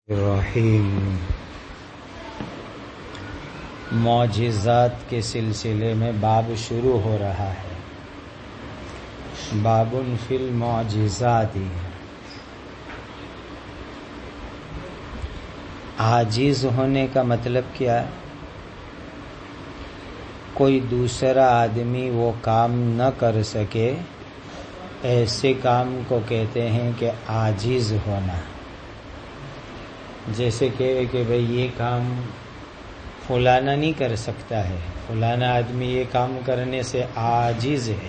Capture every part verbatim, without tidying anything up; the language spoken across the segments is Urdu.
الرحیم معجزات کے سلسلے میں باب شروع ہو رہا ہے۔ باب فی المعجزات، عاجز ہونے کا مطلب کیا؟ کوئی دوسرا آدمی وہ کام نہ کر سکے، ایسے کام کو کہتے ہیں کہ عاجز ہونا۔ جیسے کہ کہ بھئی یہ کام فلانا نہیں کر سکتا ہے، فلانا آدمی یہ کام کرنے سے عاجز ہے،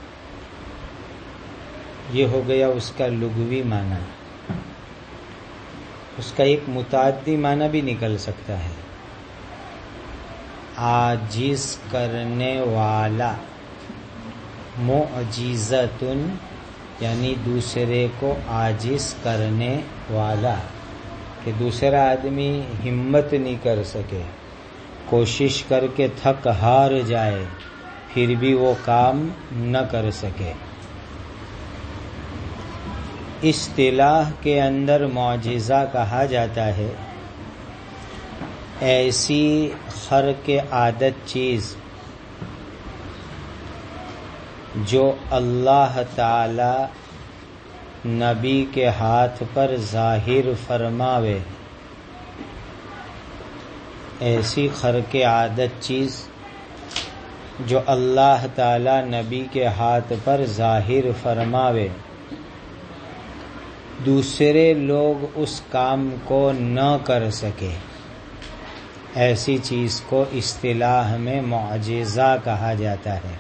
یہ ہو گیا اس کا لغوی معنی۔ اس کا ایک متعدی معنی بھی نکل سکتا ہے، عاجز کرنے والا، معجزتن یعنی دوسرے کو عاجز کرنے والا، کہ دوسرا آدمی ہمت نہیں کر سکے، کوشش کر کے تھک ہار جائے، پھر بھی وہ کام نہ کر سکے۔ اصطلاح کے اندر معجزہ کہا جاتا ہے ایسی خرق عادت چیز جو اللہ تعالی نبی کے ہاتھ پر ظاہر فرماوے، ایسی خرق عادت چیز جو اللہ تعالی نبی کے ہاتھ پر ظاہر فرماوے، دوسرے لوگ اس کام کو نہ کر سکے، ایسی چیز کو اصطلاح میں معجزہ کہا جاتا ہے۔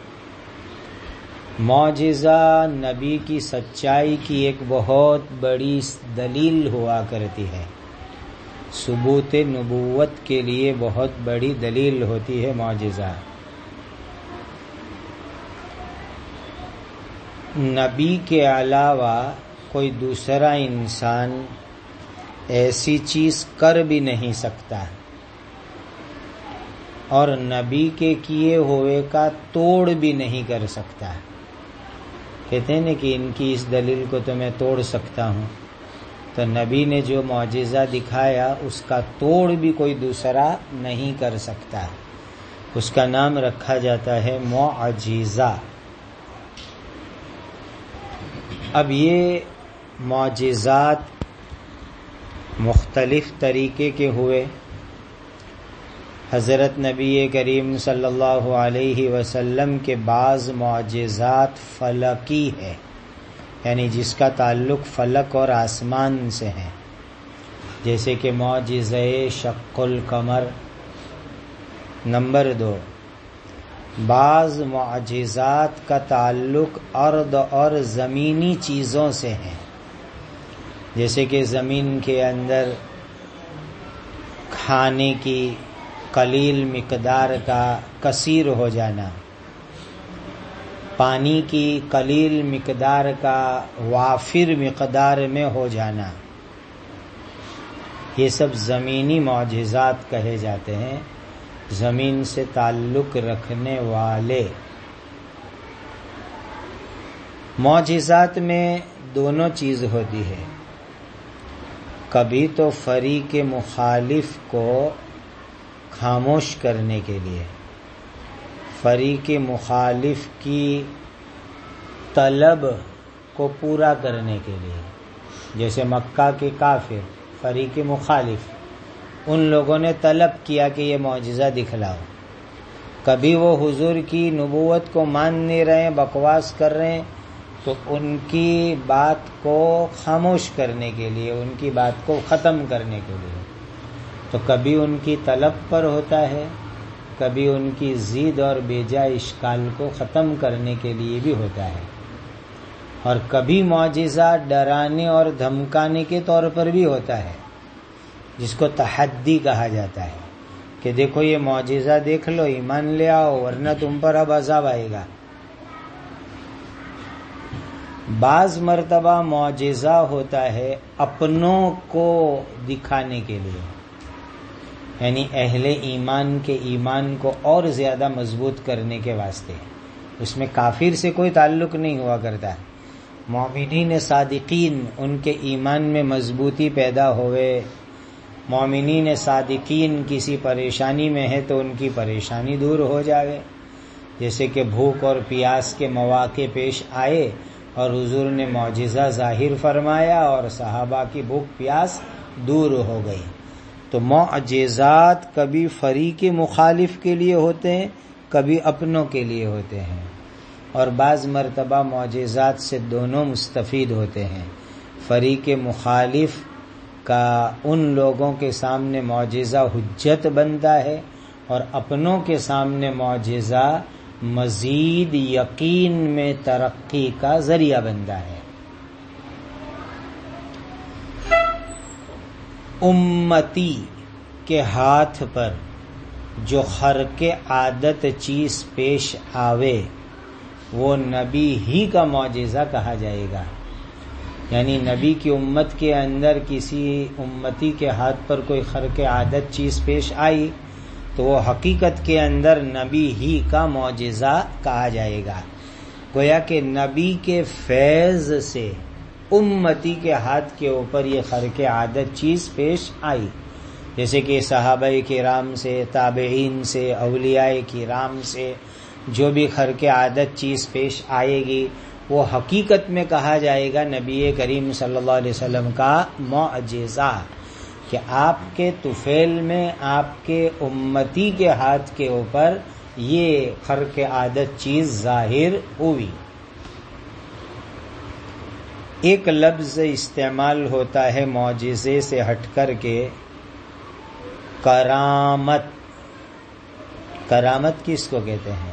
معجزہ نبی کی سچائی کی ایک بہت بڑی دلیل ہوا کرتی ہے، ثبوت نبوت کے لیے بہت بڑی دلیل ہوتی ہے معجزہ۔ نبی کے علاوہ کوئی دوسرا انسان ایسی چیز کر بھی نہیں سکتا، اور نبی کے کیے ہوئے کا توڑ بھی نہیں کر سکتا۔ کہتے ہیں نا کہ ان کی اس دلیل کو تو میں توڑ سکتا ہوں، تو نبی نے جو معجزہ دکھایا اس کا توڑ بھی کوئی دوسرا نہیں کر سکتا، اس کا نام رکھا جاتا ہے معجزہ۔ اب یہ معجزات مختلف طریقے کے ہوئے۔ حضرت نبی کریم صلی اللہ علیہ وسلم کے بعض معجزات فلکی ہے، یعنی جس کا تعلق فلک اور آسمان سے ہے، جیسے کہ معجزہ شق القمر۔ نمبر دو، بعض معجزات کا تعلق ارض اور زمینی چیزوں سے ہے، جیسے کہ زمین کے اندر کھانے کی قلیل مقدار کا کثیر ہو جانا، پانی کی قلیل مقدار کا وافر مقدار میں ہو جانا، یہ سب زمینی معجزات کہے جاتے ہیں، زمین سے تعلق رکھنے والے۔ معجزات میں دونوں چیز ہوتی ہے، کبھی تو فریق مخالف کو خاموش کرنے کے لیے، فریق مخالف کی طلب کو پورا کرنے کے لیے، جیسے مکہ کے کافر فریق مخالف، ان لوگوں نے طلب کیا کہ یہ معجزہ دکھلاؤ۔ کبھی وہ حضور کی نبوت کو مان نہیں رہے ہیں، بکواس کر رہے ہیں، تو ان کی بات کو خاموش کرنے کے لیے، ان کی بات کو ختم کرنے کے لیے، تو کبھی ان کی طلب پر ہوتا ہے، کبھی ان کی ضد اور بیجا اشکال کو ختم کرنے کے لیے بھی ہوتا ہے، اور کبھی معجزہ ڈرانے اور دھمکانے کے طور پر بھی ہوتا ہے، جس کو تحدی کہا جاتا ہے، کہ دیکھو یہ معجزہ دیکھ لو، ایمان لے آؤ ورنہ تم پر اب عذاب آئے گا۔ بعض مرتبہ معجزہ ہوتا ہے اپنوں کو دکھانے کے لیے، یعنی اہل ایمان کے ایمان کو اور زیادہ مضبوط کرنے کے واسطے، اس میں کافر سے کوئی تعلق نہیں ہوا کرتا، مومنین صادقین ان کے ایمان میں مضبوطی پیدا ہوئے، مومنین صادقین کسی پریشانی میں ہے تو ان کی پریشانی دور ہو جائے، جیسے کہ بھوک اور پیاس کے مواقع پیش آئے اور حضور نے معجزہ ظاہر فرمایا اور صحابہ کی بھوک پیاس دور ہو گئی۔ تو معجزات کبھی فریق مخالف کے لیے ہوتے ہیں، کبھی اپنوں کے لیے ہوتے ہیں، اور بعض مرتبہ معجزات سے دونوں مستفید ہوتے ہیں۔ فریق مخالف کا ان لوگوں کے سامنے معجزہ حجت بنتا ہے، اور اپنوں کے سامنے معجزہ مزید یقین میں ترقی کا ذریعہ بنتا ہے۔ امتی کے ہاتھ پر جو خرق عادت چیز پیش آوے وہ نبی ہی کا معجزہ کہا جائے گا۔ یعنی نبی کی امت کے اندر کسی امتی کے ہاتھ پر کوئی خرق عادت چیز پیش آئی تو وہ حقیقت کے اندر نبی ہی کا معجزہ کہا جائے گا۔ گویا کہ نبی کے فیض سے امتی کے ہاتھ کے اوپر یہ خرق عادت چیز پیش آئی، جیسے کہ صحابہ کرام سے، تابعین سے، اولیاء کرام سے جو بھی خرق عادت چیز پیش آئے گی وہ حقیقت میں کہا جائے گا نبی کریم صلی اللہ علیہ وسلم کا معجزہ، کہ آپ کے طفیل میں آپ کے امتی کے ہاتھ کے اوپر یہ خرق عادت چیز ظاہر ہوئی۔ ایک لفظ استعمال ہوتا ہے معجزے سے ہٹ کر کے، کرامت۔ کرامت کس کو کہتے ہیں؟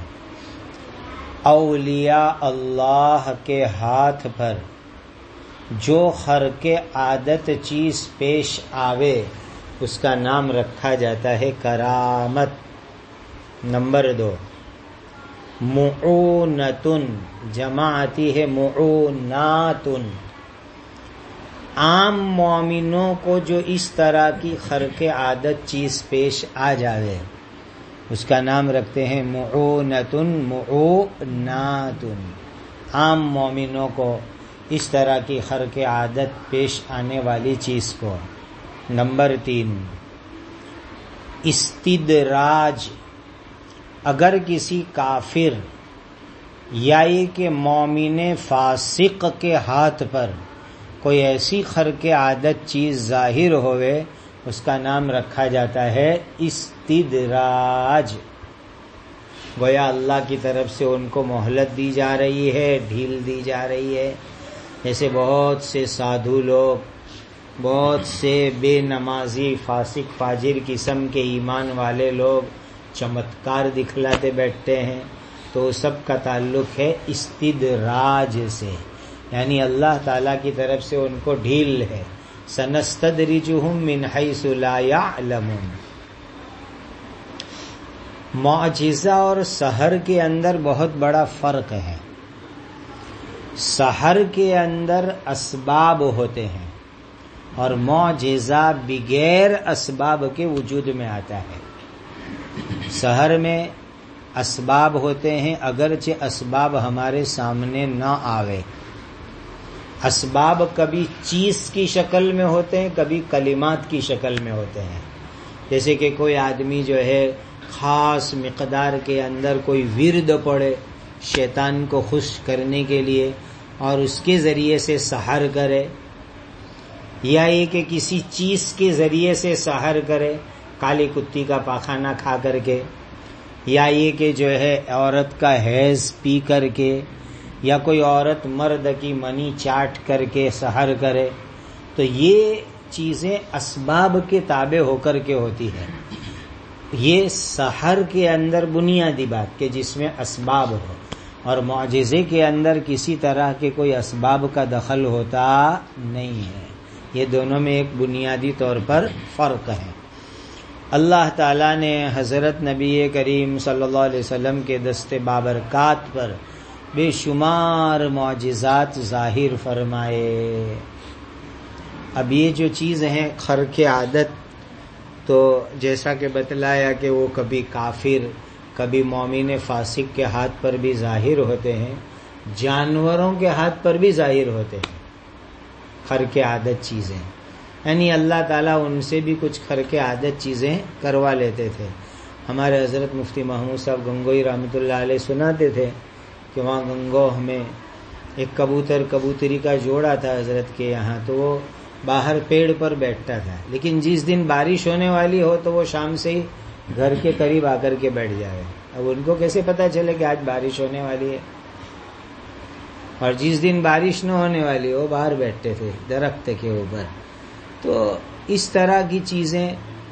اولیاء اللہ کے ہاتھ پر جو خرق عادت چیز پیش آوے اس کا نام رکھا جاتا ہے کرامت۔ نمبر دو، معونتن، جمع آتی ہے معوناتن۔ عام مومنوں کو جو اس طرح کی خرق عادت چیز پیش آ جاوے اس کا نام رکھتے ہیں معونتن، معوناتن۔ عام مومنوں کو اس طرح کی خرق عادت پیش آنے والی چیز کو۔ نمبر تین، استدراج۔ اگر کسی کافر یا یہ کہ مومن فاسق کے ہاتھ پر کوئی ایسی خرق عادت چیز ظاہر ہوئے اس کا نام رکھا جاتا ہے استدراج۔ گویا اللہ کی طرف سے ان کو مہلت دی جا رہی ہے، ڈھیل دی جا رہی ہے۔ جیسے بہت سے سادھو لوگ، بہت سے بے نمازی فاسق فاجر قسم کے ایمان والے لوگ چمتکار دکھلاتے بیٹھتے ہیں، تو سب کا تعلق ہے استدراج سے، یعنی اللہ تعالیٰ کی طرف سے ان کو ڈھیل ہے۔ سنستدرجہم من حیث لا یعلمون۔ معجزہ اور سحر کے اندر بہت بڑا فرق ہے۔ سحر کے اندر اسباب ہوتے ہیں اور معجزہ بغیر اسباب کے وجود میں آتا ہے۔ سحر میں اسباب ہوتے ہیں اگرچہ اسباب ہمارے سامنے نہ آوے۔ اسباب کبھی چیز کی شکل میں ہوتے ہیں، کبھی کلمات کی شکل میں ہوتے ہیں۔ جیسے کہ کوئی آدمی جو ہے خاص مقدار کے اندر کوئی ورد پڑھے شیطان کو خوش کرنے کے لیے اور اس کے ذریعے سے سحر کرے، یا یہ کہ کسی چیز کے ذریعے سے سحر کرے، کالی کتی کا پاخانہ کھا کر کے، یا یہ کہ جو ہے عورت کا حیض پی کر کے، یا کوئی عورت مرد کی منی چاٹ کر کے سحر کرے، تو یہ چیزیں اسباب کے تابع ہو کر کے ہوتی ہے۔ یہ سحر کے اندر بنیادی بات کہ جس میں اسباب ہو، اور معجزے کے اندر کسی طرح کے کوئی اسباب کا دخل ہوتا نہیں ہے۔ یہ دونوں میں ایک بنیادی طور پر فرق ہے۔ اللہ تعالیٰ نے حضرت نبی کریم صلی اللہ علیہ وسلم کے دست بابرکات پر بے شمار معجزات ظاہر فرمائے۔ اب یہ جو چیز ہیں خرق عادت، تو جیسا کہ بتلایا کہ وہ کبھی کافر کبھی مومن فاسق کے ہاتھ پر بھی ظاہر ہوتے ہیں، جانوروں کے ہاتھ پر بھی ظاہر ہوتے ہیں خرق عادت چیزیں، یعنی اللہ تعالیٰ ان سے بھی کچھ خرق عادت چیزیں کروا لیتے تھے. ہمارے حضرت مفتی محمود صاحب گنگوئی رحمۃ اللہ علیہ سناتے تھے کہ وہاں گنگوہ میں ایک کبوتر کبوتری کا جوڑا تھا حضرت کے یہاں، تو وہ باہر پیڑ پر بیٹھتا تھا، لیکن جس دن بارش ہونے والی ہو تو وہ شام سے ہی گھر کے قریب آ کر کے بیٹھ جائے. اب ان کو کیسے پتا چلے کہ آج بارش ہونے والی ہے؟ اور جس دن بارش نہ ہونے والی ہو باہر بیٹھتے تھے درخت کے اوپر. تو اس طرح کی چیزیں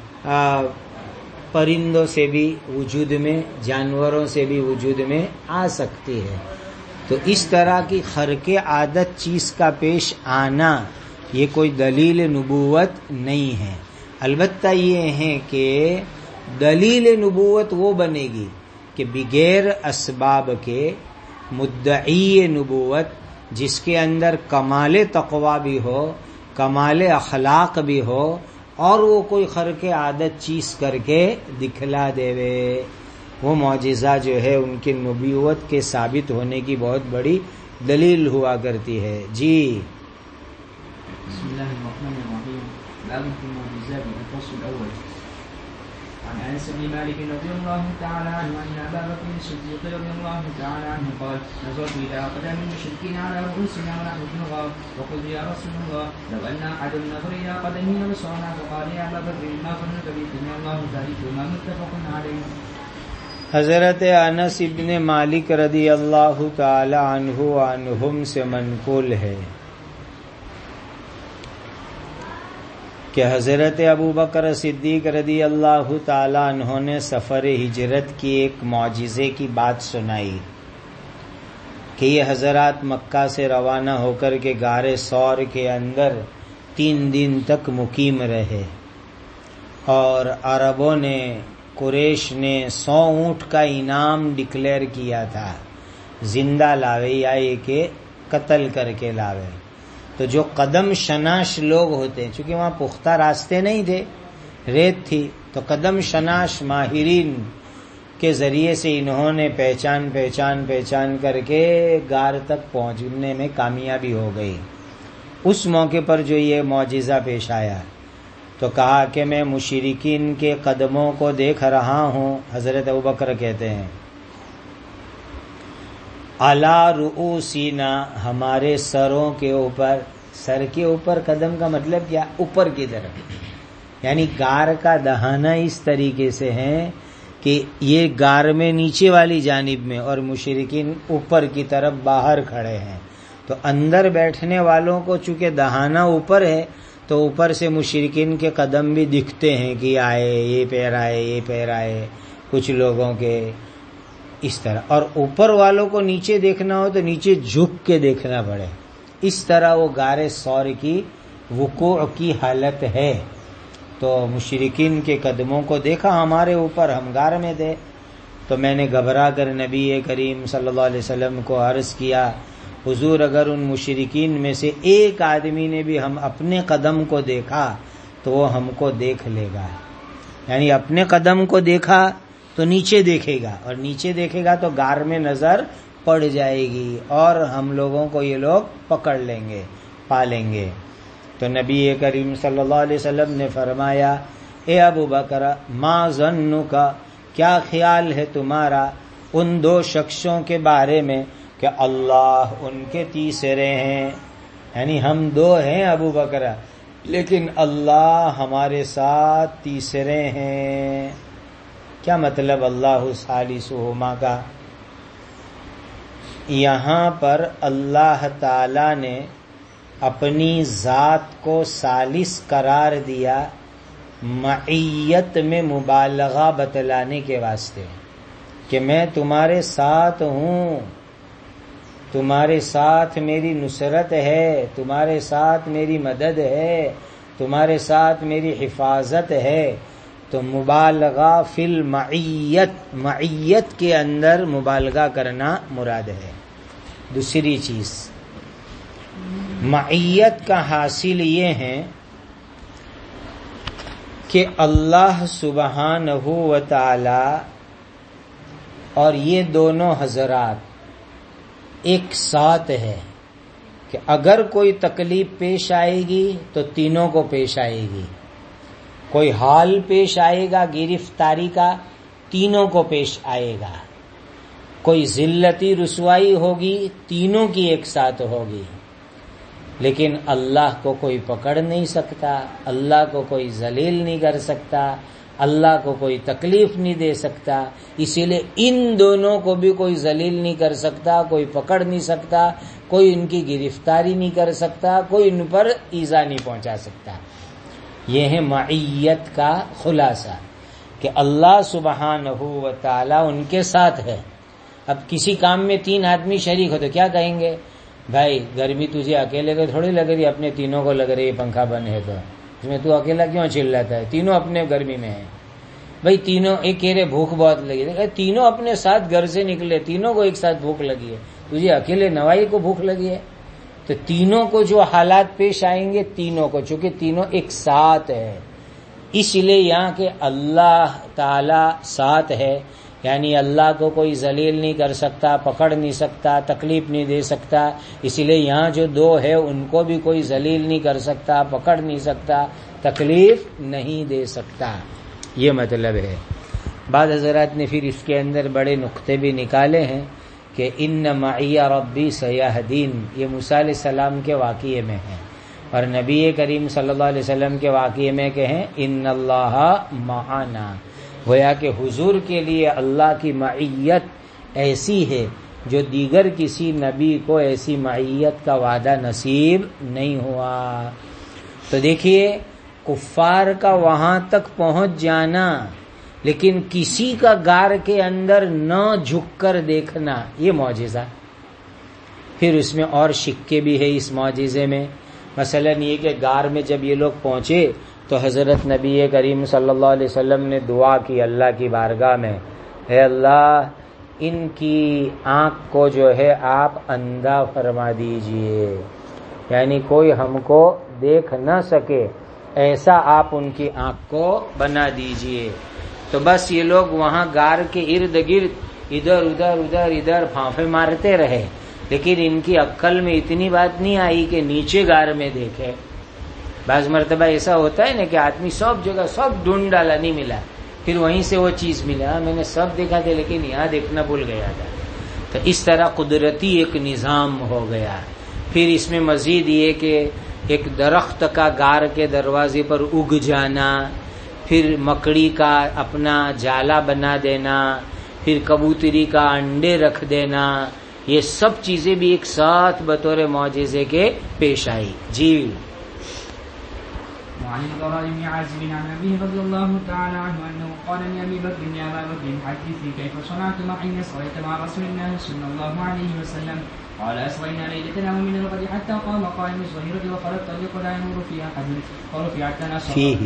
پرندوں سے بھی وجود میں، جانوروں سے بھی وجود میں آ سکتی ہے. تو اس طرح کی خرق عادت چیز کا پیش آنا یہ کوئی دلیل نبوت نہیں ہے. البتہ یہ ہے کہ دلیل نبوت وہ بنے گی کہ بغیر اسباب کے مدعی نبوت جس کے اندر کمال تقوی بھی ہو، کمال اخلاق بھی ہو، اور وہ کوئی خرق عادت چیز کر کے دکھلا دے وے، وہ معجزہ جو ہے ان کی نبوت کے ثابت ہونے کی بہت بڑی دلیل ہوا کرتی ہے. جی بسم اللہ الرحمن الرحیم. باب فی المعجزات الفصل الاول. عن انس بن مالك رضي الله تعالى عنه ان ابا بكر الصديق رضي الله تعالى عنه قال نظرت الى اقدام المشركين على رؤوسنا ونحن في الغار وقلت يا رسول الله لو ان احد نظر الى قدمه لبصرنا فقال يا ابا بكر ما ظنك بكم الله ثالثهما متفق عليه. حضرت انس ابن مالک رضی اللہ تعالی عنہ عنہم سے منقول ہے کہ حضرت ابو بکر صدیق رضی اللہ تعالی عنہ نے سفر ہجرت کی ایک معجزے کی بات سنائی کہ یہ حضرات مکہ سے روانہ ہو کر کے غار ثور کے اندر تین دن تک مقیم رہے، اور عربوں نے، قریش نے سو اونٹ کا انعام ڈکلیئر کیا تھا، زندہ لاوے یا یہ کہ قتل کر کے لاوے. تو جو قدم شناش لوگ ہوتے ہیں، چونکہ وہاں پختہ راستے نہیں تھے، ریت تھی، تو قدم شناش ماہرین کے ذریعے سے انہوں نے پہچان پہچان پہچان کر کے غار تک پہنچنے میں کامیابی ہو گئی. اس موقع پر جو یہ معجزہ پیش آیا تو کہا کہ میں مشرکین کے قدموں کو دیکھ رہا ہوں. حضرت ابوبکر کہتے ہیں علی رؤوسنا، ہمارے سروں کے اوپر. سر کے اوپر قدم کا مطلب کیا؟ اوپر کی طرف، یعنی غار کا دہانہ اس طریقے سے ہے کہ یہ غار میں نیچے والی جانب میں اور مشرکین اوپر کی طرف باہر کھڑے ہیں. تو اندر بیٹھنے والوں کو چونکہ دہانہ اوپر ہے تو اوپر سے مشرکین کے قدم بھی دکھتے ہیں کہ آئے، یہ پیر آئے، یہ پیر آئے کچھ لوگوں کے، اس طرح. اور اوپر والوں کو نیچے دیکھنا ہو تو نیچے جھک کے دیکھنا پڑے. اس طرح وہ غار ثور کی وقوع کی حالت ہے. تو مشرکین کے قدموں کو دیکھا ہمارے اوپر، ہم غار میں تھے. تو میں نے گھبرا کر نبی کریم صلی اللہ علیہ وسلم کو عرض کیا، حضور اگر ان مشرکین میں سے ایک آدمی نے بھی ہم اپنے قدم کو دیکھا تو وہ ہم کو دیکھ لے گا. یعنی اپنے قدم کو دیکھا تو نیچے دیکھے گا، اور نیچے دیکھے گا تو غار میں نظر پڑ جائے گی اور ہم لوگوں کو یہ لوگ پکڑ لیں گے، پا لیں گے. تو نبی کریم صلی اللہ علیہ وسلم نے فرمایا، اے ابو بکر ما ظنک، کیا خیال ہے تمہارا ان دو شخصوں کے بارے میں کہ اللہ ان کے تیسرے ہیں. یعنی ہم دو ہیں ابو بکر، لیکن اللہ ہمارے ساتھ تیسرے ہیں. کیا مطلب اللہ ثالثہما کا؟ یہاں پر اللہ تعالی نے اپنی ذات کو ثالث قرار دیا معیت میں مبالغہ بتلانے کے واسطے کہ میں تمہارے ساتھ ہوں، تمہارے ساتھ میری نصرت ہے، تمہارے ساتھ میری مدد ہے، تمہارے ساتھ میری حفاظت ہے. تو مبالغہ فی المعیت، معیت کے اندر مبالغہ کرنا مراد ہے. دوسری چیز معیت کا حاصل یہ ہے کہ اللہ سبحانہ و تعالی اور یہ دونوں حضرات ایک ساتھ ہے کہ اگر کوئی تکلیف پیش آئے گی تو تینوں کو پیش آئے گی، کوئی حال پیش آئے گا گرفتاری کا تینوں کو پیش آئے گا، کوئی ذلتی رسوائی ہوگی تینوں کی ایک ساتھ ہوگی، لیکن اللہ کو کوئی پکڑ نہیں سکتا، اللہ کو کوئی ذلیل نہیں کر سکتا، اللہ کو کوئی تکلیف نہیں دے سکتا، اسی لیے ان دونوں کو بھی کوئی ذلیل نہیں کر سکتا، کوئی پکڑ نہیں سکتا، کوئی ان کی گرفتاری نہیں کر سکتا، کوئی ان پر ایذا نہیں پہنچا سکتا۔ یہ ہے معیت کا خلاصہ کہ اللہ سبحانہ و تعالی ان کے ساتھ ہے۔ اب کسی کام میں تین آدمی شریک ہو تو کیا کہیں گے؟ بھائی گرمی تجھے اکیلے کو تھوڑی لگ رہی، اپنے تینوں کو لگ رہی ہے، پنکھا بند ہے تو اس میں تو اکیلا کیوں چلاتا ہے؟ تینوں اپنے گرمی میں ہیں۔ بھائی تینوں ایک کہہ رہے بھوک بہت لگی ہے، تینوں اپنے ساتھ گھر سے نکلے، تینوں کو ایک ساتھ بھوک لگی ہے، تجھے اکیلے نوائی کو بھوک لگی ہے؟ تو تینوں کو جو حالات پیش آئیں گے تینوں کو، چونکہ تینوں ایک ساتھ ہے، اس لیے یہاں کہ اللہ تعالی ساتھ ہے، یعنی اللہ کو کوئی ذلیل نہیں کر سکتا، پکڑ نہیں سکتا، تکلیف نہیں دے سکتا، اسی لیے یہاں جو دو ہے ان کو بھی کوئی ذلیل نہیں کر سکتا، پکڑ نہیں سکتا، تکلیف نہیں دے سکتا، یہ مطلب ہے۔ بعض حضرات نے پھر اس کے اندر بڑے نقطے بھی نکالے ہیں کہ ان معی ربی سیہدین، یہ موسیٰ علیہ السلام کے واقعے میں ہے، اور نبی کریم صلی اللہ علیہ وسلم کے واقعے میں کہیں ان اللہ معنا، گویا کہ حضور کے لیے اللہ کی معیت ایسی ہے جو دیگر کسی نبی کو ایسی معیت کا وعدہ نصیب نہیں ہوا۔ تو دیکھیے کفار کا وہاں تک پہنچ جانا، لیکن کسی کا غار کے اندر نہ جھک کر دیکھنا، یہ معجزہ۔ پھر اس میں اور شکے بھی ہے اس معجزے میں، مثلا یہ کہ غار میں جب یہ لوگ پہنچے تو حضرت نبی کریم صلی اللہ علیہ وسلم نے دعا کی اللہ کی بارگاہ میں، اے اللہ ان کی آنکھ کو جو ہے آپ اندھا فرما دیجئے، یعنی کوئی ہم کو دیکھ نہ سکے، ایسا آپ ان کی آنکھ کو بنا دیجئے۔ تو بس یہ لوگ وہاں غار کے ارد گرد ادھر ادھر ادھر ادھر پھانپے مارتے رہے، لیکن ان کی عقل میں اتنی بات نہیں آئی کہ نیچے غار میں دیکھے۔ بعض مرتبہ ایسا ہوتا ہے نا کہ آدمی سب جگہ سب ڈھونڈ ڈالا، نہیں ملا، پھر وہیں سے وہ چیز ملا، میں نے سب دیکھا تھا لیکن یہاں دیکھنا بھول گیا تھا۔ تو اس طرح قدرتی ایک نظام ہو گیا۔ پھر اس میں مزید یہ کہ ایک درخت کا غار کے دروازے پر اگ جانا، پھر مکڑی کا اپنا جالا بنا دینا، پھر کبوتری کا انڈے رکھ دینا، یہ سب چیزیں بھی ایک ساتھ بطور معجزے کے پیش آئی۔ جی وعن البراء بن عازب عن أبيه رضي الله تعالى عنه أنه قال لأبي بكر يا أبا بكر حدثني كيف صنعتم حين صليت مع رسول الله صلى الله عليه وسلم؟ قال أسرينا ليلتنا ومن الغد حتى قام قائم الظهيرة وقال الطريق لا يمر فيه أحد فرفعت لنا صخرة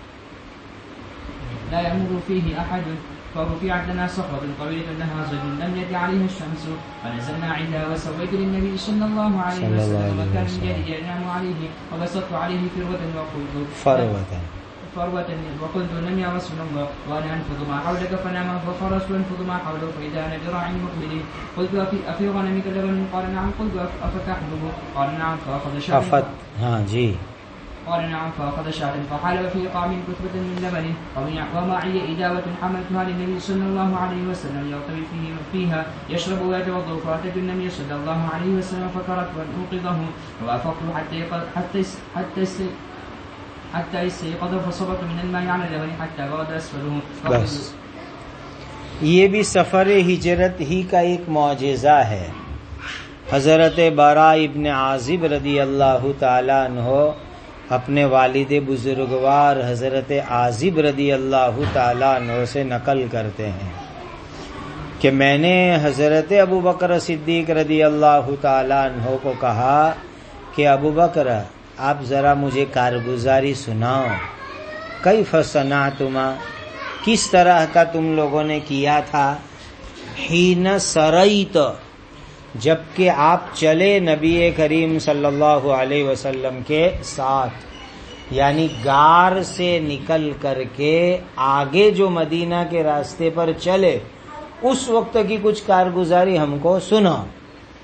لا يمر فيه أحد فرفعت لنا صخرة طويلة لها ظل لم يأت عليها الشمس فنزلنا عندها وسويت للنبي صلى الله عليه وسلم وكان من جلد ينام عليه وبسطت عليه فروة وقلت فروة فروة وقلت لم يا رسول الله وأنا أنفض ما حولك فنام ففرست أنفض ما حوله فإذا أنا ذراع مقبل قلت أفي, أفي غنمك لبن؟ قال نعم. قلت أفتحله؟ قال نعم. فأخذ شاة أفت ها جي قال نعم. فأخذ شاة فحلب في قام كثبة من لبن ومعي إداوة حملتها للنبي صلى الله عليه وسلم يغتوي فيه فيها يشرب ويتوضأ فأتيت النبي صلى الله عليه وسلم فكرت أن أوقظه وأفقت حتى حتى حتى حتى استيقظ فصبت من الماء على اللبن حتى غاد أسفله. بس یہ بھی سفر ہجرت ہی کا ایک معجزہ ہے۔ حضرت براء ابن عازب رضی اللہ تعالی عنہ اپنے والد بزرگوار حضرت عازب رضی اللہ تعالیٰ عنہ سے نقل کرتے ہیں کہ میں نے حضرت ابو بکر صدیق رضی اللہ تعالیٰ عنہ کو کہا کہ ابو بکر آپ ذرا مجھے کارگزاری سناؤ، کیف صنعتما، کس طرح کا تم لوگوں نے کیا تھا، حین سریت، جبکہ آپ چلے نبی کریم صلی اللہ علیہ وسلم کے ساتھ، یعنی غار سے نکل کر کے آگے جو مدینہ کے راستے پر چلے اس وقت کی کچھ کارگزاری ہم کو سنا۔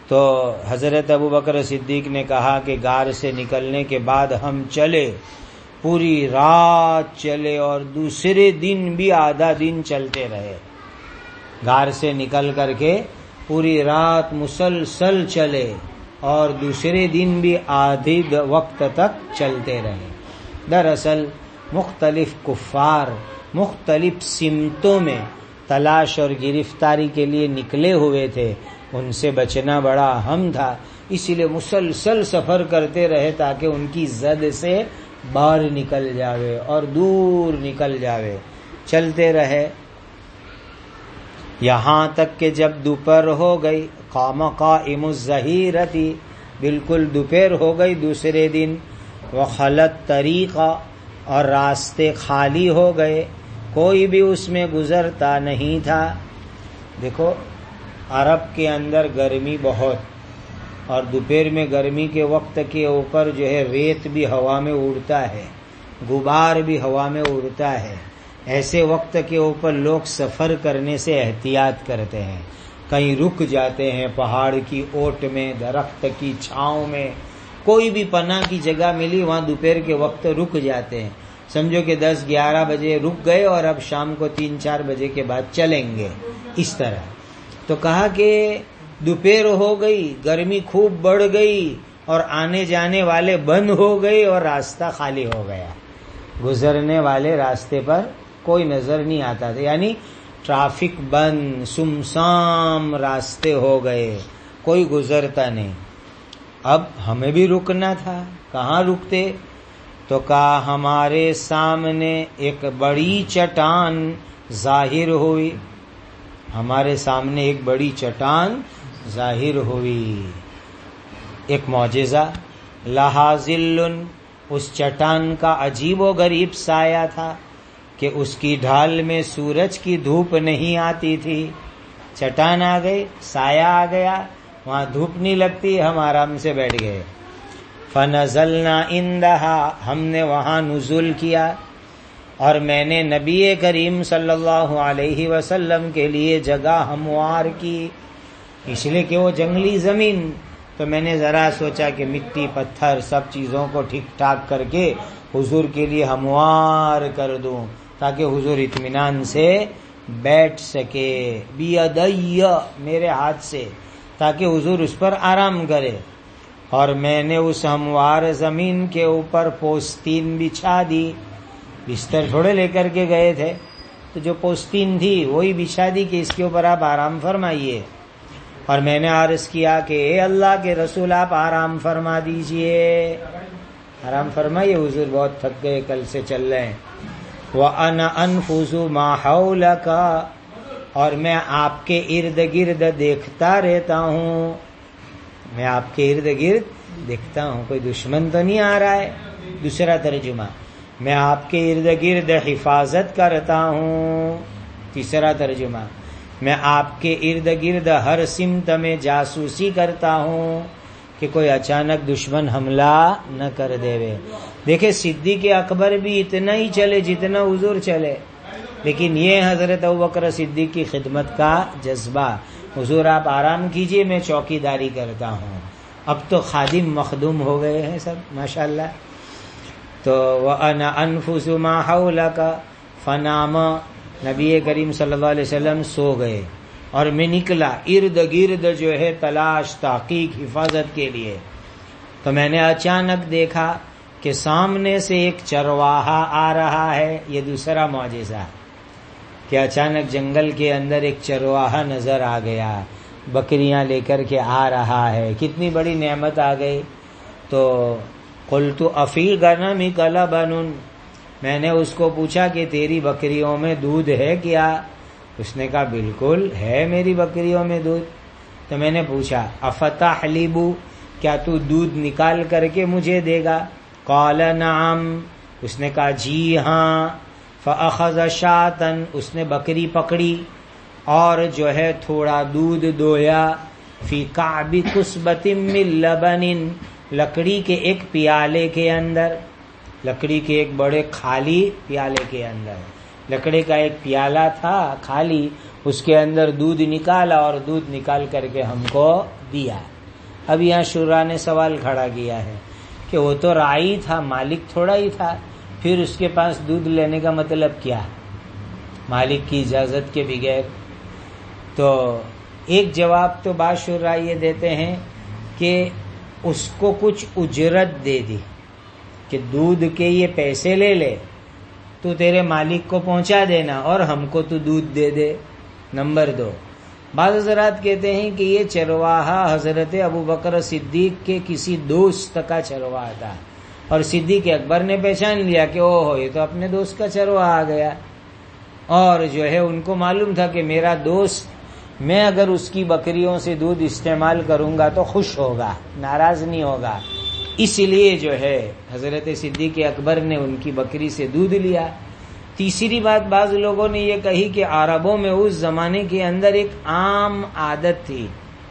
تو حضرت ابوبکر صدیق نے کہا کہ غار سے نکلنے کے بعد ہم چلے، پوری رات چلے اور دوسرے دن بھی آدھا دن چلتے رہے. غار سے نکل کر کے پوری رات مسلسل چلے اور دوسرے دن بھی آدھی وقت تک چلتے رہے. دراصل مختلف کفار مختلف سمتوں میں تلاش اور گرفتاری کے لیے نکلے ہوئے تھے، ان سے بچنا بڑا اہم تھا، اسی لیے مسلسل سفر کرتے رہے تاکہ ان کی زد سے باہر نکل جاوے اور دور نکل جاوے. چلتے رہے یہاں تک کہ جب دوپہر ہو گئی، قام قائم الظہیرتی، بالکل دوپہر ہو گئی دوسرے دن، وخلت طریقہ، اور راستے خالی ہو گئے، کوئی بھی اس میں گزرتا نہیں تھا. دیکھو عرب کے اندر گرمی بہت، اور دوپہر میں گرمی کے وقت کے اوپر جو ہے ریت بھی ہوا میں اڑتا ہے، غبار بھی ہوا میں اڑتا ہے. ایسے وقت کے اوپر لوگ سفر کرنے سے احتیاط کرتے ہیں، کہیں رک جاتے ہیں پہاڑ کی اوٹ میں، درخت کی چھاؤں میں، کوئی بھی پناہ کی جگہ ملی وہاں دوپہر کے وقت رک جاتے ہیں. سمجھو کہ دس گیارہ بجے رک گئے اور اب شام کو تین چار بجے کے بعد چلیں گے، اس طرح. تو کہا کہ دوپہر ہو گئی، گرمی خوب بڑھ گئی اور آنے جانے والے بند ہو گئے اور راستہ خالی ہو گیا، گزرنے والے راستے پر کوئی نظر نہیں آتا تھا، یعنی ٹرافک بند، سمسام راستے ہو گئے، کوئی گزرتا نہیں. اب ہمیں بھی رکنا تھا، کہاں رکتے؟ تو کہا ہمارے سامنے ایک بڑی چٹان ظاہر ہوئی، ہمارے سامنے ایک بڑی چٹان ظاہر ہوئی. ایک معجزہ، لہا ظل، اس چٹان کا عجیب و غریب سایہ تھا کہ اس کی ڈھال میں سورج کی دھوپ نہیں آتی تھی. چٹان آ گئی، سایہ آ گیا، وہاں دھوپ نہیں لگتی، ہم آرام سے بیٹھ گئے. فنزلنا عندها، ہم نے وہاں نزول کیا، اور میں نے نبی کریم صلی اللہ علیہ وسلم کے لیے جگہ ہموار کی، اس لیے کہ وہ جنگلی زمین. تو میں نے ذرا سوچا کہ مٹی پتھر سب چیزوں کو ٹھیک ٹھاک کر کے حضور کے لیے ہموار کر دوں تاکہ حضور اطمینان سے بیٹھ سکے، بیدی، میرے ہاتھ سے، تاکہ حضور اس پر آرام کرے. اور میں نے اس ہموار زمین کے اوپر پوستین بچھا دی، بستر تھوڑے لے کر کے گئے تھے، تو جو پوستین تھی وہی بچھا دی کہ اس کے اوپر آپ آرام فرمائیے. اور میں نے عرض کیا کہ اے اللہ کے رسول آپ آرام فرما دیجئے، آرام فرمائیے، حضور بہت تھک گئے، کل سے چل رہے ہیں. وَأَنَا أَنْفُذُ مَا حَوْلَكَ، اور میں آپ کے ارد گرد دیکھتا رہتا ہوں، میں آپ کے ارد گرد دیکھتا ہوں، کوئی دشمن تو نہیں آ رہا ہے. دوسرا ترجمہ، میں آپ کے ارد گرد حفاظت کرتا ہوں. تیسرا ترجمہ، میں آپ کے ارد گرد ہر سمت میں جاسوسی کرتا ہوں کہ کوئی اچانک دشمن حملہ نہ کر دے. دیکھیں صدیق اکبر بھی اتنا ہی چلے جتنا حضور چلے، لیکن یہ حضرت ابوبکر صدیق کی خدمت کا جذبہ. حضور آپ آرام کیجئے، میں چوکی داری کرتا ہوں. اب تو خادم مخدوم ہو گئے ہیں سب ماشاءاللہ. تو وَأَنَا أَنْفُسُ مَا حَوْلَكَ، فَنَامَ، نبی کریم صلی اللہ علیہ وسلم سو گئے اور میں نکلا ارد گرد جو ہے تلاش، تحقیق، حفاظت کے لیے. تو میں نے اچانک دیکھا کہ سامنے سے ایک چرواہا آ رہا ہے. یہ دوسرا معجزہ کہ اچانک جنگل کے اندر ایک چرواہا نظر آ گیا، بکریاں لے کر کے آ رہا ہے. کتنی بڑی نعمت آ گئی. تو قلت افی غنمک لبن، میں نے اس کو پوچھا کہ تیری بکریوں میں دودھ ہے کیا؟ اس نے کہا بالکل ہے میری بکریوں میں دودھ. تو میں نے پوچھا افتحلب، کیا تو دودھ نکال کر کے مجھے دے گا؟ قال نعم، اس نے کہا جی ہاں. فاخذ شاۃ، اس نے بکری پکڑی اور جو ہے تھوڑا دودھ دویا. فی کعب کسبۃ من لبن، لکڑی کے ایک پیالے کے اندر، لکڑی کے ایک بڑے خالی پیالے کے اندر، لکڑی کا ایک پیالہ تھا خالی، اس کے اندر دودھ نکالا اور دودھ نکال کر کے ہم کو دیا. اب یہاں شورا نے سوال کھڑا کیا ہے کہ وہ تو راعی تھا، مالک تھوڑا ہی تھا، پھر اس کے پاس دودھ لینے کا مطلب کیا مالک کی اجازت کے بغیر؟ تو ایک جواب تو بعض شورا یہ دیتے ہیں کہ اس کو کچھ اجرت دے دی کہ دودھ کے یہ پیسے لے لے، تو تیرے مالک کو پہنچا دینا اور ہم کو تو دودھ دے دے۔ نمبر دو، بعض حضرات کہتے ہیں کہ یہ چرواہا حضرت ابو بکر صدیق کے کسی دوست کا چرواہا تھا، اور صدیق اکبر نے پہچان لیا کہ او ہو یہ تو اپنے دوست کا چرواہا آ گیا، اور جو ہے ان کو معلوم تھا کہ میرا دوست، میں اگر اس کی بکریوں سے دودھ استعمال کروں گا تو خوش ہوگا، ناراض نہیں ہوگا، اس لیے جو ہے حضرت صدیق اکبر نے ان کی بکری سے دودھ لیا۔ تیسری بات بعض لوگوں نے یہ کہی کہ عربوں میں اس زمانے کے اندر ایک عام عادت تھی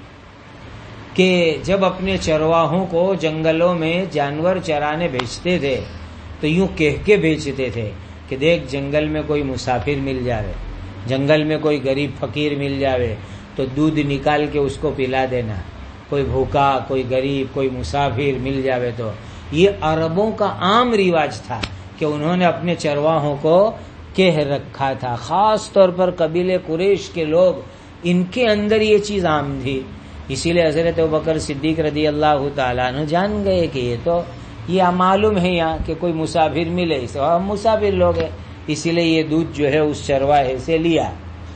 کہ جب اپنے چرواہوں کو جنگلوں میں جانور چرانے بھیجتے تھے تو یوں کہہ کے بھیجتے تھے کہ دیکھ جنگل میں کوئی مسافر مل جاوے، جنگل میں کوئی غریب فقیر مل جاوے تو دودھ نکال کے اس کو پلا دینا، کوئی بھوکا، کوئی غریب، کوئی مسافر مل جاوے تو۔ یہ عربوں کا عام رواج تھا کہ انہوں نے اپنے چرواہوں کو کہہ رکھا تھا، خاص طور پر قبیلے قریش کے لوگ، ان کے اندر یہ چیز عام تھی۔ اسی لیے حضرت ابوبکر صدیق رضی اللہ تعالیٰ عنہ جان گئے کہ یہ تو یہ معلوم ہے یہاں کہ کوئی مسافر ملے، اس ہم مسافر لوگ ہیں، اسی لیے یہ دودھ جو ہے اس چرواہے سے لیا۔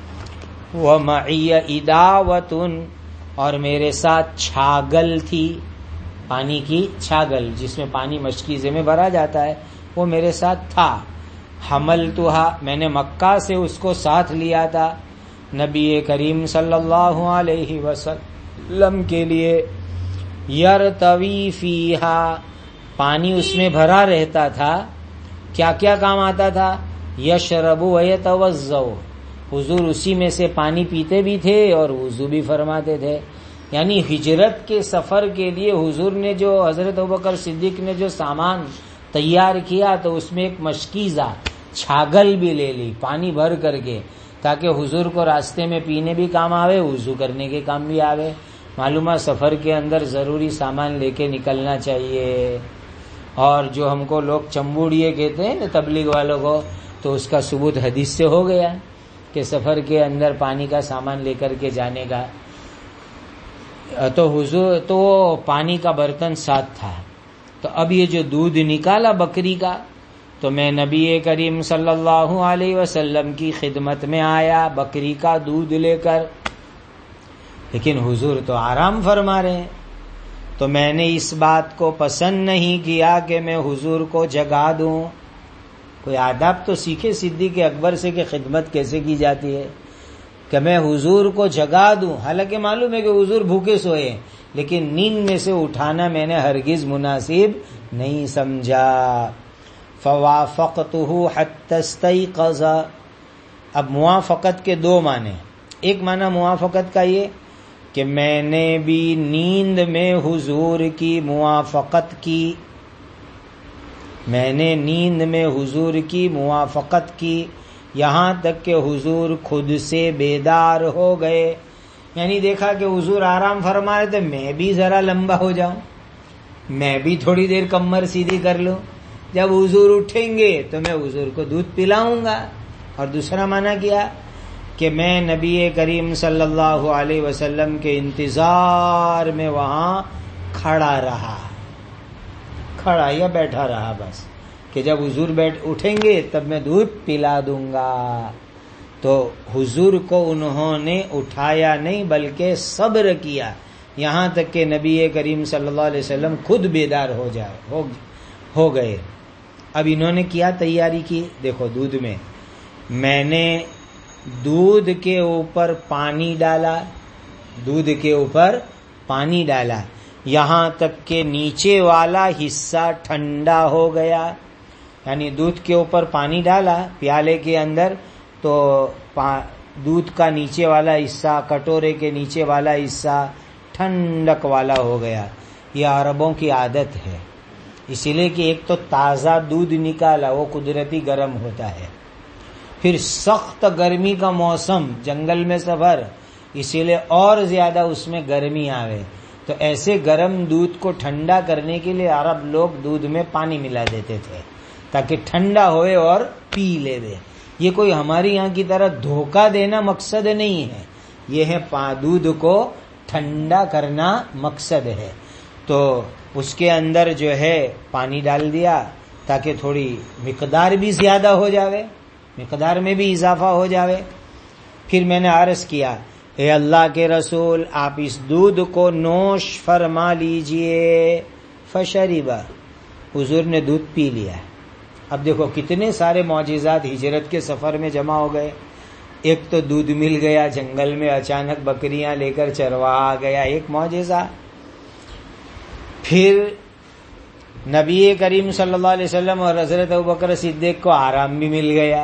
وَمَعِيَ إِدَاوَةٌ، اور میرے ساتھ چھاگل تھی، پانی کی چھاگل جس میں پانی مشکیزے میں بھرا جاتا ہے، وہ میرے ساتھ تھا۔ حملتها، میں نے مکہ سے اس کو ساتھ لیا تھا نبی کریم صلی اللہ علیہ وسلم کے لیے۔ یرتوی فیہا، پانی اس میں بھرا رہتا تھا، کیا کیا کام آتا تھا؟ یشرب ویتوضؤ، حضور اسی میں سے پانی پیتے بھی تھے اور وضو بھی فرماتے تھے۔ یعنی ہجرت کے سفر کے لیے حضور نے جو، حضرت ابوبکر صدیق نے جو سامان تیار کیا تو اس میں ایک مشکیزہ چھاگل بھی لے لی پانی بھر کر کے، تاکہ حضور کو راستے میں پینے بھی کام آوے، وضو کرنے کے کام بھی آوے۔ معلومہ سفر کے اندر ضروری سامان لے کے نکلنا چاہیے۔ اور جو ہم کو لوگ چمبوڑیے کہتے ہیں نا تبلیغ والوں کو، تو اس کا ثبوت حدیث سے ہو گیا کہ سفر کے اندر پانی کا سامان لے کر کے جانے کا۔ تو حضور تو پانی کا برتن ساتھ تھا۔ تو اب یہ جو دودھ نکالا بکری کا، تو میں نبی کریم صلی اللہ علیہ وسلم کی خدمت میں آیا بکری کا دودھ لے کر، لیکن حضور تو آرام فرما رہے ہیں، تو میں نے اس بات کو پسند نہیں کیا کہ میں حضور کو جگا دوں۔ کوئی آداب تو سیکھے صدیق اکبر سے کہ خدمت کیسے کی جاتی ہے، کہ میں حضور کو جگا دوں، حالانکہ معلوم ہے کہ حضور بھوکے سوئے ہیں، لیکن نیند میں سے اٹھانا میں نے ہرگز مناسب نہیں سمجھا۔ فوافقتہ حتی استیقظ، اب موافقت کے دو معنی، ایک معنی موافقت کا یہ کہ میں نے بھی نیند میں حضور کی موافقت کی، میں نے نیند میں حضور کی موافقت کی، یہاں تک کہ حضور خود سے بیدار ہو گئے۔ یعنی دیکھا کہ حضور آرام فرما رہے تھے، میں بھی ذرا لمبا ہو جاؤں، میں بھی تھوڑی دیر کمر سیدھی کر لوں، جب حضور اٹھیں گے تو میں حضور کو دودھ پلاؤں گا۔ اور دوسرا معنی کیا کہ میں نبی کریم صلی اللہ علیہ وسلم کے انتظار میں وہاں کھڑا رہا، کھڑا یا بیٹھا رہا بس، کہ جب حضور بیٹھ اٹھیں گے تب میں دودھ پلا دوں گا۔ تو حضور کو انہوں نے اٹھایا نہیں بلکہ صبر کیا، یہاں تک کہ نبی کریم صلی اللہ علیہ وسلم خود بیدار ہو جائے ہو, ہو گئے۔ اب انہوں نے کیا تیاری کی، دیکھو دودھ میں میں نے دودھ کے اوپر پانی ڈالا، دودھ کے اوپر پانی ڈالا یہاں تک کہ نیچے والا حصہ ٹھنڈا ہو گیا۔ یعنی دودھ کے اوپر پانی ڈالا پیالے کے اندر تو دودھ کا نیچے والا حصہ، کٹورے کے نیچے والا حصہ ٹھنڈک والا ہو گیا۔ یہ عربوں کی عادت ہے، اسی لیے کہ ایک تو تازہ دودھ نکالا وہ قدرتی گرم ہوتا ہے، پھر سخت گرمی کا موسم، جنگل میں سفر، اسی لیے اور زیادہ اس میں گرمی آوے، تو ایسے گرم دودھ کو ٹھنڈا کرنے کے لیے عرب لوگ دودھ میں پانی ملا دیتے تھے تاکہ ٹھنڈا ہوئے اور پی لے دے. یہ کوئی ہماری یہاں کی طرح دھوکہ دینا مقصد نہیں ہے، یہ ہے دودھ کو ٹھنڈا کرنا مقصد ہے. تو اس کے اندر جو ہے پانی ڈال دیا تاکہ تھوڑی مقدار بھی زیادہ ہو جاوے، مقدار میں بھی اضافہ ہو جاوے. پھر میں نے عرض کیا اے اللہ کے رسول آپ اس دودھ کو نوش فرما لیجئے. فشربا، حضور نے دودھ پی لیا. اب دیکھو کتنے سارے معجزات ہجرت کے سفر میں جمع ہو گئے. ایک تو دودھ مل گیا، جنگل میں اچانک بکریاں لے کر چرواہا آ گیا، ایک معجزہ. پھر نبی کریم صلی اللہ علیہ وسلم اور حضرت ابوبکر صدیق کو آرام بھی مل گیا.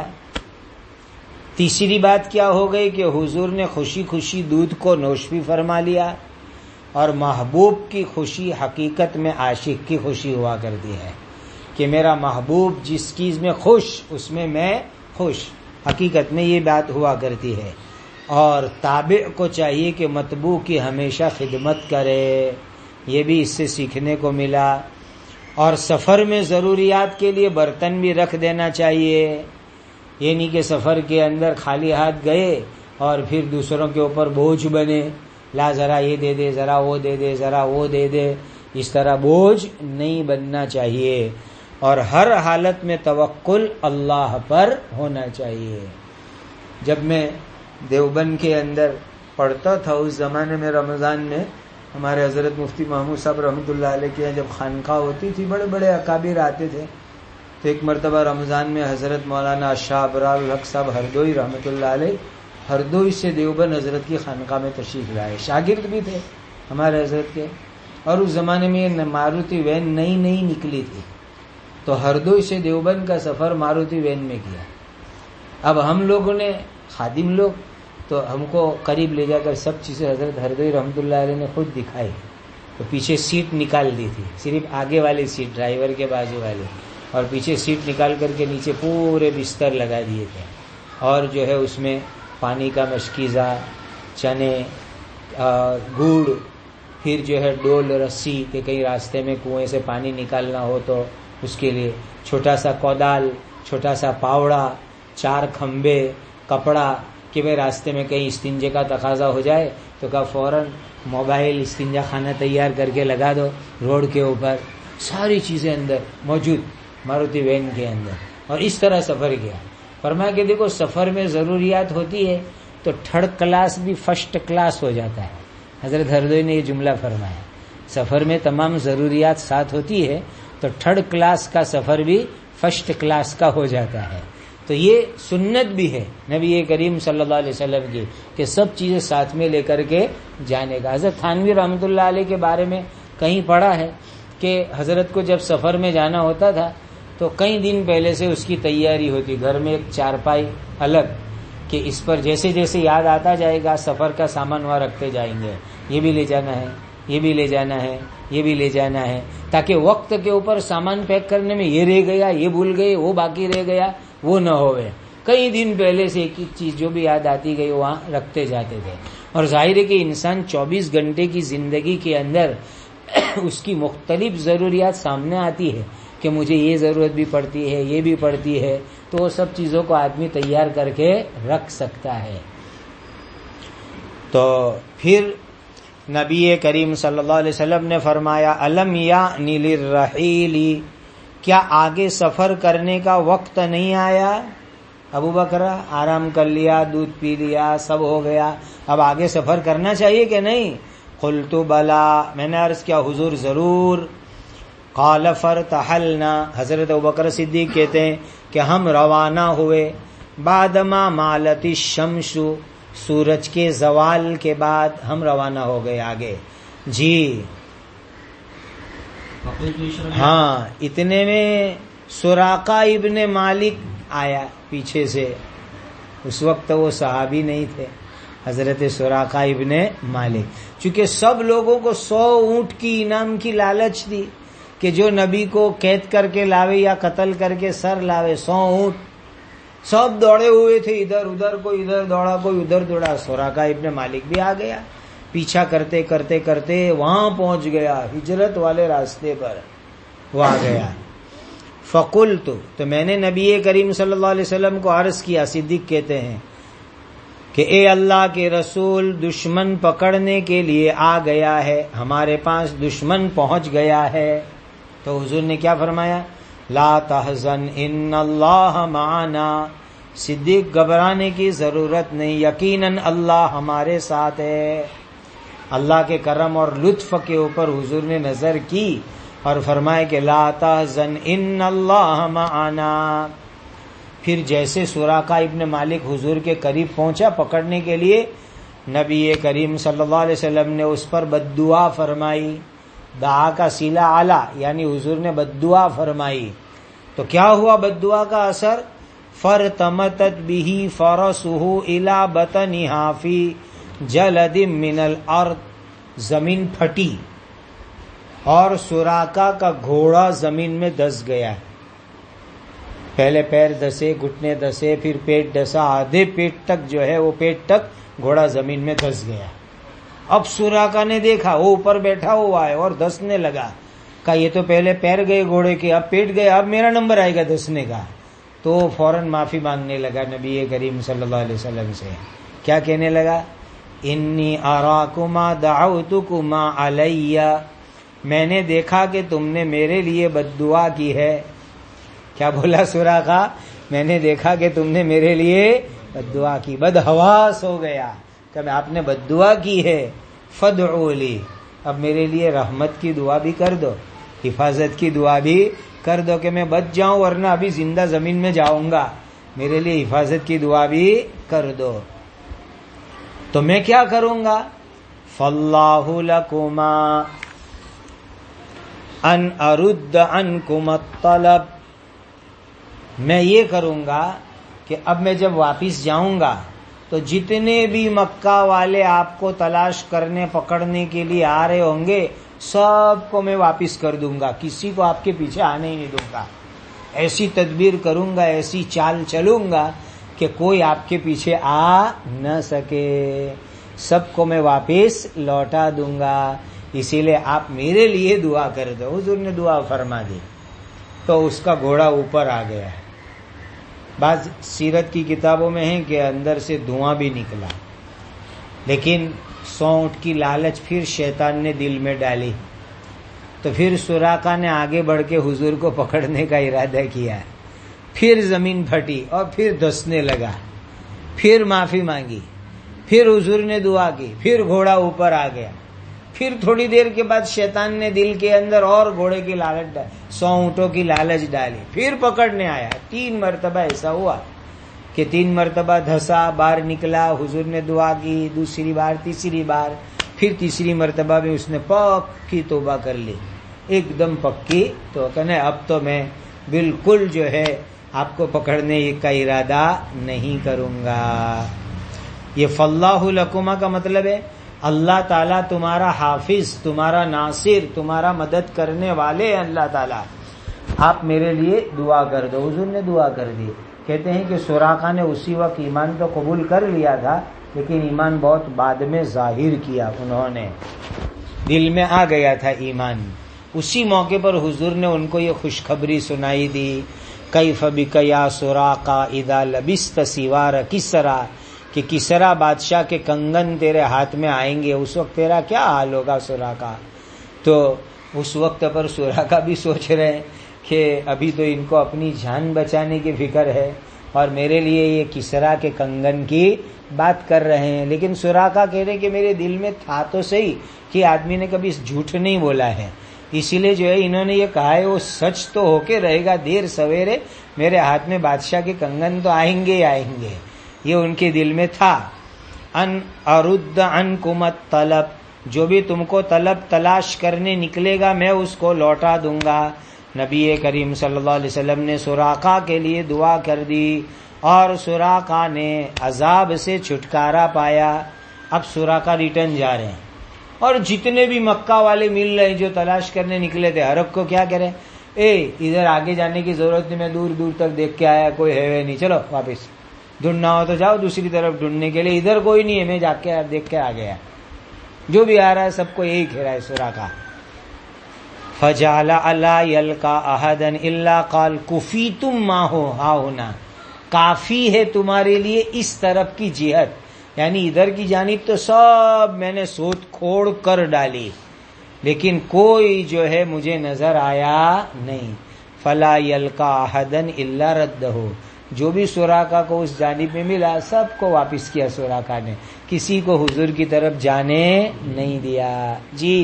تیسری بات کیا ہو گئی کہ حضور نے خوشی خوشی دودھ کو نوش بھی فرما لیا، اور محبوب کی خوشی حقیقت میں عاشق کی خوشی ہوا کرتی ہے کہ میرا محبوب جس چیز میں خوش اس میں میں خوش، حقیقت میں یہ بات ہوا کرتی ہے. اور تابع کو چاہیے کہ متبوع کی ہمیشہ خدمت کرے، یہ بھی اس سے سیکھنے کو ملا. اور سفر میں ضروریات کے لیے برتن بھی رکھ دینا چاہیے، یہ نہیں کہ سفر کے اندر خالی ہاتھ گئے اور پھر دوسروں کے اوپر بوجھ بنے، لا ذرا یہ دے دے، ذرا وہ دے دے، ذرا وہ دے دے. اس طرح بوجھ نہیں بننا چاہیے، اور ہر حالت میں توکل اللہ پر ہونا چاہیے. جب میں دیوبند کے اندر پڑھتا تھا اس زمانے میں رمضان میں ہمارے حضرت مفتی محمود صاحب رحمۃ اللہ علیہ کے جب خانقاہ ہوتی تھی بڑے بڑے اکابر آتے تھے. تو ایک مرتبہ رمضان میں حضرت مولانا شاہ ابرار الحق صاحب ہردوئی رحمۃ اللہ علیہ ہردوئی سے دیوبند حضرت کی خانقاہ میں تشریف لائے. شاگرد بھی تھے ہمارے حضرت کے، اور اس زمانے میں یہ ماروتی وین نئی نئی نکلی تھی، تو ہردوئی سے دیوبند کا سفر ماروتی وین میں کیا. اب ہم لوگوں نے خادم لوگ تو ہم کو قریب لے جا کر سب چیزیں حضرت ہردوئی رحمۃ اللہ علیہ نے خود دکھائی. تو پیچھے سیٹ نکال دی تھی، صرف آگے والی سیٹ ڈرائیور کے بازو والی، اور پیچھے سیٹ نکال کر کے نیچے پورے بستر لگا دیے تھے، اور جو ہے اس میں پانی کا مشکیزہ، چنے، گڑ، پھر جو ہے ڈول رسی کہ کہیں راستے میں کنویں سے پانی نکالنا ہو تو اس کے لیے، چھوٹا سا کودال، چھوٹا سا پاوڑا، چار کھمبے، کپڑا کہ بھائی راستے میں کہیں استنجے کا تقاضا ہو جائے تو کہا فوراً موبائل استنجا خانہ تیار کر کے لگا دو روڈ کے اوپر. ساری چیزیں اندر موجود ماروتی وین کے اندر، اور اس طرح سفر کیا. فرمایا کہ دیکھو سفر میں ضروریات ہوتی ہے تو تھرڈ کلاس بھی فرسٹ کلاس ہو جاتا ہے. حضرت ہردوئی نے یہ جملہ فرمایا، سفر میں تمام ضروریات ساتھ ہوتی ہے تو تھرڈ کلاس کا سفر بھی فرسٹ کلاس کا ہو جاتا ہے. تو یہ سنت بھی ہے نبی کریم صلی اللہ علیہ وسلم کی کہ سب چیزیں ساتھ میں لے کر کے جانے کا. حضرت تھانوی رحمۃ اللہ علیہ کے بارے میں کہیں پڑھا ہے کہ حضرت کو جب سفر میں جانا ہوتا تھا تو کئی دن پہلے سے اس کی تیاری ہوتی، گھر میں ایک چارپائی الگ کہ اس پر جیسے جیسے یاد آتا جائے گا سفر کا سامان وہاں رکھتے جائیں گے، یہ بھی لے جانا ہے، یہ بھی لے جانا ہے، یہ بھی لے جانا ہے، تاکہ وقت کے اوپر سامان پیک کرنے میں یہ رہ گیا، یہ بھول گئے، وہ باقی رہ گیا، وہ نہ ہوئے. کئی دن پہلے سے ایک ایک چیز جو بھی یاد آتی گئی وہاں رکھتے جاتے تھے. اور ظاہر ہے کہ انسان چوبیس گھنٹے کی زندگی کے اندر اس کی مختلف ضروریات سامنے آتی ہے کہ مجھے یہ ضرورت بھی پڑتی ہے، یہ بھی پڑتی ہے، تو وہ سب چیزوں کو آدمی تیار کر کے رکھ سکتا ہے. تو پھر نبی کریم صلی اللہ علیہ وسلم نے فرمایا الم یعنی للرحیل، کیا آگے سفر کرنے کا وقت نہیں آیا؟ ابو بکر آرام کر لیا، دودھ پی لیا، سب ہو گیا، اب آگے سفر کرنا چاہیے کہ نہیں؟ قلت بلا، میں نے عرض کیا حضور ضرور. قال فرتحلنا، حضرت ابوبکر صدیق کہتے ہیں کہ ہم روانہ ہوئے بعدما مالت الشمس، سورج کے زوال کے بعد ہم روانہ ہو گئے آگے. جی ہاں، اتنے میں سراقہ ابن مالک آیا پیچھے سے. اس وقت وہ صحابی نہیں تھے، حضرت سراقہ ابن مالک. چونکہ سب لوگوں کو سو اونٹ کی انعام کی لالچ دی کہ جو نبی کو قید کر کے لاوے یا قتل کر کے سر لاوے، سو اونٹ سب دوڑے ہوئے تھے، ادھر ادھر، کوئی ادھر دوڑا کوئی ادھر دوڑا. سراقہ ابن مالک بھی آ گیا پیچھا کرتے کرتے کرتے وہاں پہنچ گیا، ہجرت والے راستے پر وہ آ گیا۔ فقلت، تو میں نے نبی کریم صلی اللہ علیہ وسلم کو عرض کیا، صدیق کہتے ہیں کہ اے اللہ کے رسول، دشمن پکڑنے کے لیے آ گیا ہے، ہمارے پاس دشمن پہنچ گیا ہے۔ تو حضور نے کیا فرمایا؟ لا تحزن ان اللہ معنا، صدیق گھبرانے کی ضرورت نہیں، یقیناً اللہ ہمارے ساتھ ہے۔ اللہ کے کرم اور لطف کے اوپر حضور نے نظر کی اور فرمایا کہ لا تحزن ان اللہ معنا۔ پھر جیسے سراقہ ابن مالک حضور کے قریب پہنچا پکڑنے کے لیے، نبی کریم صلی اللہ علیہ وسلم نے اس پر بد دعا فرمائی، دعا کا صلہ اعلیٰ، یعنی حضور نے بد دعا فرمائی۔ تو کیا ہوا بد دعا کا اثر؟ فرتمتت به فرسه الى بطنها فی جلد من الارض، زمین پھٹی اور سراقہ کا گھوڑا زمین میں دس گیا۔ پہلے پیر دسے، گھٹنے دسے، پھر پیٹ دسا، آدھے پیٹ تک جو ہے وہ پیٹ تک گھوڑا زمین میں دس گیا۔ اب سراقہ نے دیکھا وہ اوپر بیٹھا ہوا ہے اور دسنے لگا، کہا یہ تو پہلے پیر گئے گھوڑے کے، اب پیٹ گئے، اب میرا نمبر آئے گا دسنے کا۔ تو فوراً معافی مانگنے لگا نبی کریم صلی اللہ علیہ وسلم سے۔ کیا کہنے لگا؟ انی اراکما دعوتکما علی، میں نے دیکھا کہ تم نے میرے لیے بد دعا کی ہے۔ کیا بولا سراقہ؟ میں نے دیکھا کہ تم نے میرے لیے بد دعا کی، بد حواس ہو گیا کہ آپ نے بد دعا کی ہے۔ فادعوا لی، اب میرے لیے رحمت کی دعا بھی کر دو، حفاظت کی دعا بھی کر دو کہ میں بچ جاؤں ورنہ ابھی زندہ زمین میں جاؤں گا، میرے لیے حفاظت کی دعا بھی کر دو۔ تو میں کیا کروں گا؟ فاللہ لکما ان ارد عنکم الطلب، میں یہ کروں گا کہ اب میں جب واپس جاؤں گا تو جتنے بھی مکہ والے آپ کو تلاش کرنے پکڑنے کے لیے آ رہے ہوں گے سب کو میں واپس کر دوں گا، کسی کو آپ کے پیچھے آنے ہی نہیں دوں گا۔ ایسی تدبیر کروں گا، ایسی چال چلوں گا کہ کوئی آپ کے پیچھے آ نہ سکے، سب کو میں واپس لوٹا دوں گا، اسی لیے آپ میرے لیے دعا کر دو۔ حضور نے دعا فرما دی تو اس کا گھوڑا اوپر آ گیا ہے۔ بعض سیرت کی کتابوں میں ہے کہ اندر سے دھواں بھی نکلا، لیکن سونٹ کی لالچ پھر شیطان نے دل میں ڈالی، تو پھر سراقہ نے آگے بڑھ کے حضور کو پکڑنے کا ارادہ کیا، پھر زمین پھٹی اور پھر دسنے لگا، پھر معافی مانگی، پھر حضور نے دعا کی، پھر گھوڑا اوپر آ گیا، پھر تھوڑی دیر کے بعد شیطان نے دل کے اندر اور گھوڑے کی لالچ ڈالی، سو اونٹوں کی لالچ ڈالی، پھر پکڑنے آیا۔ تین مرتبہ ایسا ہوا کہ تین مرتبہ دھسا، باہر نکلا، حضور نے دعا کی، دوسری بار، تیسری بار، پھر تیسری مرتبہ بھی اس نے پکی توبہ کر لی، ایک دم پکی۔ تو کہنے اب تو میں بالکل جو ہے آپ کو پکڑنے کا ارادہ نہیں کروں گا۔ یہ فاللہ لکما کا مطلب ہے اللہ تعالیٰ تمہارا حافظ، تمہارا ناصر، تمہارا مدد کرنے والے اللہ تعالیٰ، آپ میرے لیے دعا کر دو۔ حضور نے دعا کر دی۔ کہتے ہیں کہ سراقہ نے اسی وقت ایمان تو قبول کر لیا تھا، لیکن ایمان بہت بعد میں ظاہر کیا، انہوں نے دل میں آ گیا تھا ایمان۔ اسی موقع پر حضور نے ان کو یہ خوشخبری سنائی دی، کیف بک یا سراقہ اذا لبست سوار کسریٰ، کہ کسریٰ بادشاہ کے کنگن تیرے ہاتھ میں آئیں گے، اس وقت تیرا کیا حال ہوگا سراقہ۔ تو اس وقت پر سراقہ بھی سوچ رہے ہیں کہ ابھی تو ان کو اپنی جان بچانے کی فکر ہے اور میرے لیے یہ کسریٰ کے کنگن کی بات کر رہے ہیں، لیکن سراقہ کہہ رہے کہ میرے دل میں تھا تو صحیح کہ آدمی نے کبھی جھوٹ نہیں بولا ہے، اسی لیے جو ہے انہوں نے یہ کہا ہے وہ سچ تو ہو کے رہے گا، دیر سویرے میرے ہاتھ میں بادشاہ کے کنگن تو آئیں گے ہی آئیں گے، یہ ان کے دل میں تھا۔ ان ارد عنکم الطلب، جو بھی تم کو طلب تلاش کرنے نکلے گا میں اس کو لوٹا دوں گا۔ نبی کریم صلی اللہ علیہ وسلم نے سراقہ کے لیے دعا کر دی اور سراقہ نے عذاب سے چھٹکارا پایا۔ اب سراقہ ریٹرن جا رہے ہیں اور جتنے بھی مکہ والے مل رہے ہیں جو تلاش کرنے نکلے تھے، عرب کو کیا کریں، اے ادھر آگے جانے کی ضرورت نہیں، میں دور دور تک دیکھ کے آیا، کوئی ہے نہیں، چلو واپس، ڈھونڈنا ہو تو جاؤ دوسری طرف ڈھونڈنے کے لیے، ادھر کوئی نہیں ہے، میں جا کے دیکھ کے آ گیا۔ جو بھی آ رہا ہے سب کو یہی گھیرا ہے سوراخا. فجعل الا یلقا احدا الا قال کفیتم ما ہو ہا ہونا، کافی ہے تمہارے لیے اس طرف کی جہت، یعنی ادھر کی جانب تو سب میں نے سوت کھوڑ کر ڈالی لیکن کوئی جو ہے مجھے نظر آیا نہیں. فلا یلقا احدا الا ردہ، جو بھی سوراخا کو اس جانب میں ملا سب کو واپس کیا سوراخا نے، کسی کو حضور کی طرف جانے نہیں دیا. جی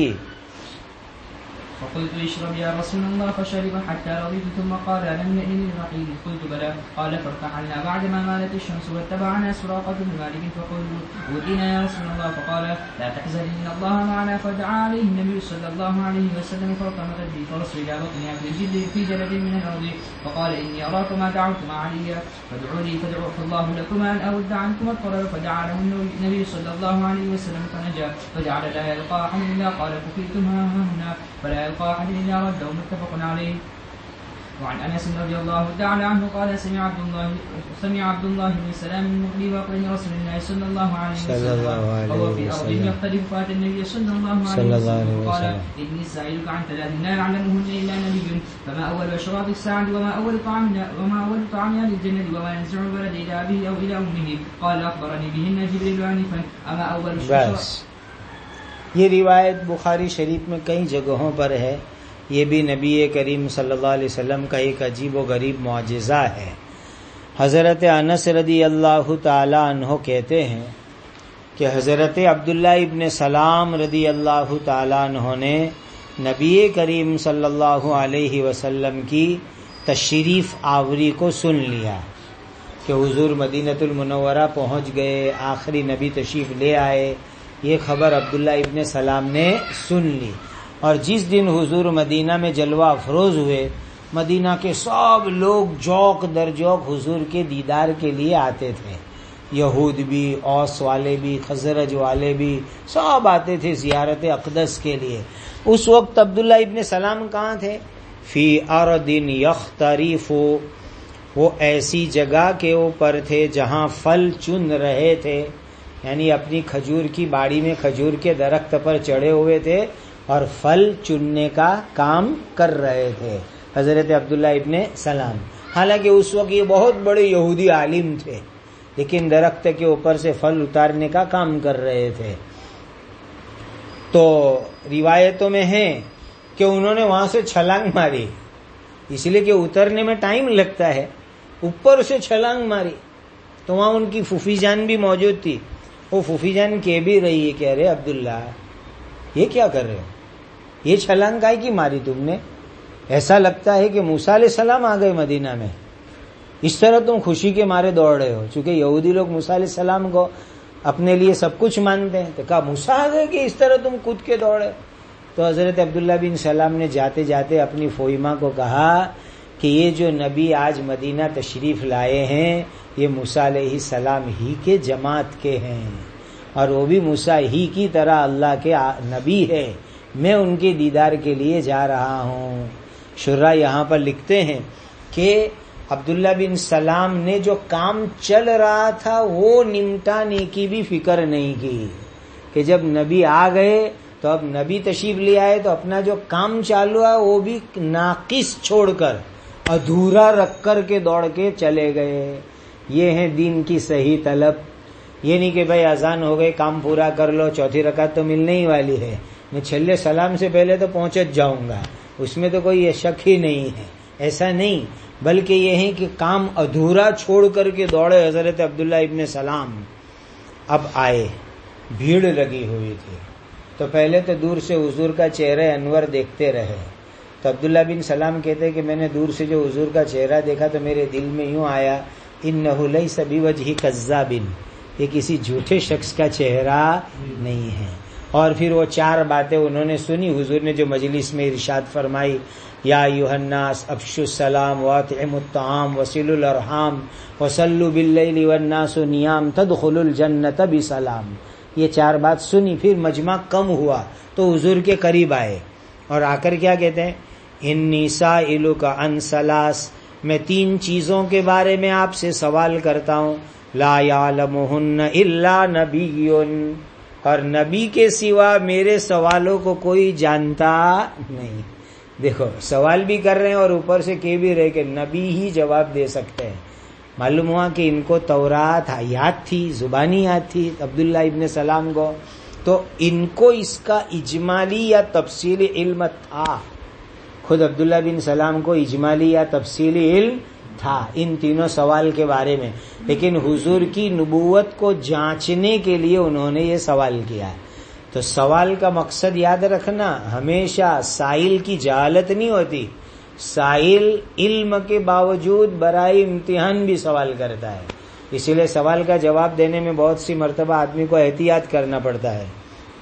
فقلت اشرب يا رسول الله فشرب حتى رضيت ثم قال ألم يأن للرحيل؟ قلت بلى. قال فارتحلنا بعدما مالت الشمس واتبعنا سراقة بن مالك فقلت ودينا يا رسول الله فقال لا تحزن إن الله معنا. فدعا عليه النبي صلى الله عليه وسلم فالتمست بي فرس إلى بطنها في جلد في جلد من الأرض فقال إني أراكما دعوتما علي فادعوا لي فادعوا الله لكما أن أرد عنكما الطلب. فدعا له النبي صلى الله عليه وسلم فنجا فجعل لا يلقى أحد إلا قال كفيتم ها هنا فلا يلقى أحد إلا رده. متفق عليه. وعن أنس رضي الله تعالى عنه قال سمع عبد الله سمع عبد الله بن سلام المقلي وقال رسول الله صلى الله عليه وسلم وهو في أرض يختلف فات النبي صلى الله عليه وسلم قال إني سائلك عن ثلاث لا يعلمهن إلا نبي فما أول أشراط الساعة وما أول طعام وما أول طعام أهل الجنة وما ينزع الولد إلى أبيه أو إلى أمه. قال أخبرني بهن جبريل آنفا. أما أول أشراط. یہ روایت بخاری شریف میں کئی جگہوں پر ہے. یہ بھی نبی کریم صلی اللہ علیہ وسلم کا ایک عجیب و غریب معجزہ ہے. حضرت انس رضی اللہ تعالی عنہ کہتے ہیں کہ حضرت عبداللہ ابن سلام رضی اللہ تعالی عنہ نے نبی کریم صلی اللہ علیہ وسلم کی تشریف آوری کو سن لیا کہ حضور مدینۃ المنورہ پہنچ گئے، آخری نبی تشریف لے آئے. یہ خبر عبداللہ ابن سلام نے سن لی، اور جس دن حضور مدینہ میں جلوہ افروز ہوئے مدینہ کے سب لوگ جوق در جوق حضور کے دیدار کے لیے آتے تھے. یہود بھی، اوس والے بھی، خزرج والے بھی، سب آتے تھے زیارت اقدس کے لیے. اس وقت عبداللہ ابن سلام کہاں تھے؟ فی ارض یختریف، وہ ایسی جگہ کے اوپر تھے جہاں پھل چن رہے تھے، یعنی اپنی کھجور کی باڑی میں کھجور کے درخت پر چڑھے ہوئے تھے اور پھل چننے کا کام کر رہے تھے حضرت عبداللہ ابن سلام. حالانکہ اس وقت یہ بہت بڑے یہودی عالم تھے لیکن درخت کے اوپر سے پھل اتارنے کا کام کر رہے تھے. تو روایتوں میں ہے کہ انہوں نے وہاں سے چھلانگ ماری، اس لیے کہ اترنے میں ٹائم لگتا ہے. اوپر سے چھلانگ ماری تو وہاں ان کی پھوپھی جان بھی موجود تھی. وہ پھوپھی جان کہہ بھی رہی ہے کہ ارے عبداللہ یہ کیا کر رہے ہو، یہ چھلانگ کائے کی ماری تم نے؟ ایسا لگتا ہے کہ موسیٰ علیہ السلام آ گئے مدینہ میں، اس طرح تم خوشی کے مارے دوڑ رہے ہو. چونکہ یہودی لوگ موسیٰ علیہ السلام کو اپنے لیے سب کچھ مانتے ہیں، تو کہا موسیٰ آ گئے کہ اس طرح تم کود کے دوڑے؟ تو حضرت عبداللہ بن سلام نے جاتے جاتے اپنی فوئمہ کو کہا کہ یہ جو نبی آج مدینہ تشریف لائے ہیں یہ موسیٰ علیہ السلام ہی کے جماعت کے ہیں، اور وہ بھی موسیٰ ہی کی طرح اللہ کے نبی ہے. میں ان کے دیدار کے لیے جا رہا ہوں. شرح یہاں پر لکھتے ہیں کہ عبداللہ بن سلام نے جو کام چل رہا تھا وہ نمٹانے کی بھی فکر نہیں کی کہ جب نبی آ گئے تو اب نبی تشریف لے آئے تو اپنا جو کام چالو ہے وہ بھی ناقص چھوڑ کر ادھورا رکھ کر کے دوڑ کے چلے گئے. یہ ہے دین کی صحیح طلب. یہ نہیں کہ بھائی اذان ہو گئے کام پورا کر لو، چوتھی رکعت تو ملنے ہی والی ہے، میں چھلے سلام سے پہلے تو پہنچ جاؤں گا، اس میں تو کوئی شک ہی نہیں ہے. ایسا نہیں، بلکہ یہ ہے کہ کام ادھورا چھوڑ کر کے دوڑے حضرت عبداللہ ابن سلام. اب آئے، بھیڑ لگی ہوئی تھی، تو پہلے تو دور سے حضور کا چہرہ انور دیکھتے رہے. تو عبداللہ بن سلام کہتے کہ میں نے دور سے جو حضور کا چہرہ دیکھا تو میرے دل میں یوں آیا انہ لیس بوجہ کذاب، یہ کسی جھوٹے شخص کا چہرہ نہیں ہے. اور پھر وہ چار باتیں انہوں نے سنی. حضور نے جو مجلس میں ارشاد فرمائی یا ایھا الناس افشوا السلام واطعموا الطعام وصلوا الارحام وصلوا باللیل والناس نیام تدخلوا الجنۃ بسلام. یہ چار بات سنی. پھر مجمع کم ہوا تو حضور کے قریب آئے اور آ کر کیا کہتے ہیں، انی سائلک عن ثلاث، میں تین چیزوں کے بارے میں آپ سے سوال کرتا ہوں، لا یعلمہن الا نبی، اور نبی کے سوا میرے سوالوں کو کوئی جانتا نہیں. دیکھو سوال بھی کر رہے ہیں اور اوپر سے کہہ بھی رہے کہ نبی ہی جواب دے سکتے ہیں. معلوم ہوا کہ ان کو تورات یاد تھی, زبانی یاد تھی عبداللہ ابن سلام کو, تو ان کو اس کا اجمالی یا تفصیلی علم تھا. خود عبداللہ بن سلام کو اجمالی یا تفصیلی علم تھا ان تینوں سوال کے بارے میں, لیکن حضور کی نبوت کو جانچنے کے لیے انہوں نے یہ سوال کیا. تو سوال کا مقصد یاد رکھنا, ہمیشہ سائل کی جہالت نہیں ہوتی, سائل علم کے باوجود برائے امتحان بھی سوال کرتا ہے. اسی لیے سوال کا جواب دینے میں بہت سی مرتبہ آدمی کو احتیاط کرنا پڑتا ہے.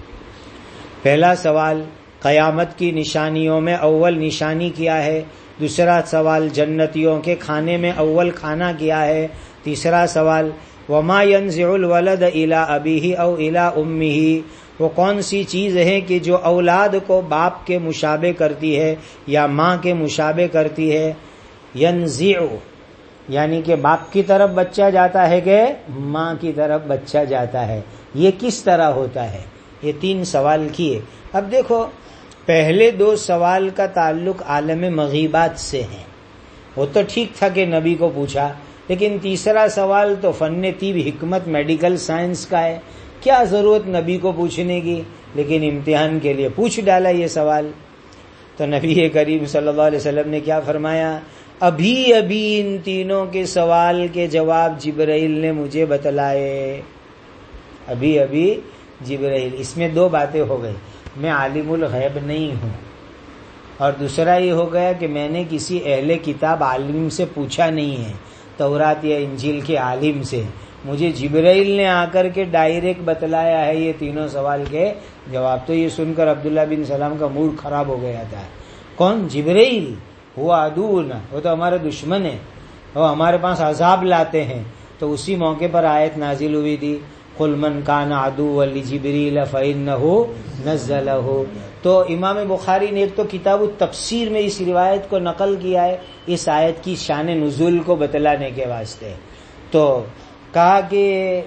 پہلا سوال قیامت کی نشانیوں میں اول نشانی کیا ہے. دوسرا سوال جنتیوں کے کھانے میں اول کھانا کیا ہے. تیسرا سوال وما ينزع الولد الى ابیہ او الى امہ, وہ کون سی چیز ہے کہ جو اولاد کو باپ کے مشابہ کرتی ہے یا ماں کے مشابہ کرتی ہے. ینزع یعنی کہ باپ کی طرف بچہ جاتا ہے کہ ماں کی طرف بچہ جاتا ہے, یہ کس طرح ہوتا ہے. یہ تین سوال کیے. اب دیکھو پہلے دو سوال کا تعلق عالم مغیبات سے ہے, وہ تو ٹھیک تھا کہ نبی کو پوچھا, لیکن تیسرا سوال تو فن طب حکمت میڈیکل سائنس کا ہے, کیا ضرورت نبی کو پوچھنے کی, لیکن امتحان کے لیے پوچھ ڈالا یہ سوال. تو نبی کریم صلی اللہ علیہ وسلم نے کیا فرمایا, ابھی ابھی ان تینوں کے سوال کے جواب جبرائیل نے مجھے بتلائے. ابھی ابھی جبرائیل. اس میں دو باتیں ہو گئی, میں عالم الغیب نہیں ہوں, اور دوسرا یہ ہو گیا کہ میں نے کسی اہل کتاب عالم سے پوچھا نہیں ہے, تورات یا انجیل کے عالم سے. مجھے جبرائیل نے آ کر کے ڈائریکٹ بتلایا ہے یہ تینوں سوال کے جواب. تو یہ سن کر عبداللہ بن سلام کا موڈ خراب ہو گیا تھا. کون؟ جبرائیل. ہوا عدونا, وہ تو ہمارے دشمن ہے, وہ ہمارے پاس عذاب لاتے ہیں. تو اسی موقع پر آیت نازل ہوئی تھی, قل من کان عدوا لجبریل فإنہ نزلہ. تو امام بخاری نے ایک تو کتاب التفسیر میں اس روایت کو نقل کیا ہے اس آیت کی شان نزول کو بتلانے کے واسطے. تو کہا کہ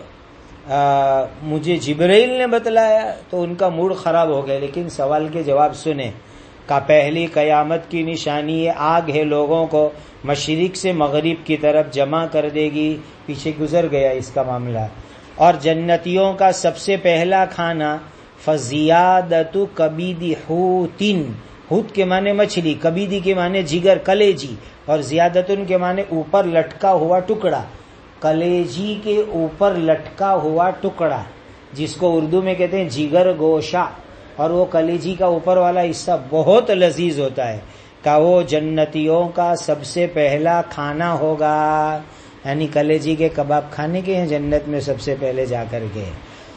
آ, مجھے جبرائیل نے بتلایا, تو ان کا موڈ خراب ہو گیا. لیکن سوال کے جواب سنیں. کا پہلی قیامت کی نشانی یہ آگ ہے, لوگوں کو مشرق سے مغرب کی طرف جمع کر دے گی. پیچھے گزر گیا اس کا معاملہ. اور جنتیوں کا سب سے پہلا کھانا فزیادت کبید حوت. حوت کے معنی مچھلی, کبیدی کے معنی جگر کلیجی, اور زیادتن کے معنی اوپر لٹکا ہوا ٹکڑا. کلیجی کے اوپر لٹکا ہوا ٹکڑا جس کو اردو میں کہتے ہیں جگر گوشہ, اور وہ کلیجی کا اوپر والا حصہ بہت لذیذ ہوتا ہے. کہ وہ جنتیوں کا سب سے پہلا کھانا ہوگا, یعنی کلیجی کے کباب کھانے کے ہیں جنت میں سب سے پہلے جا کر کے.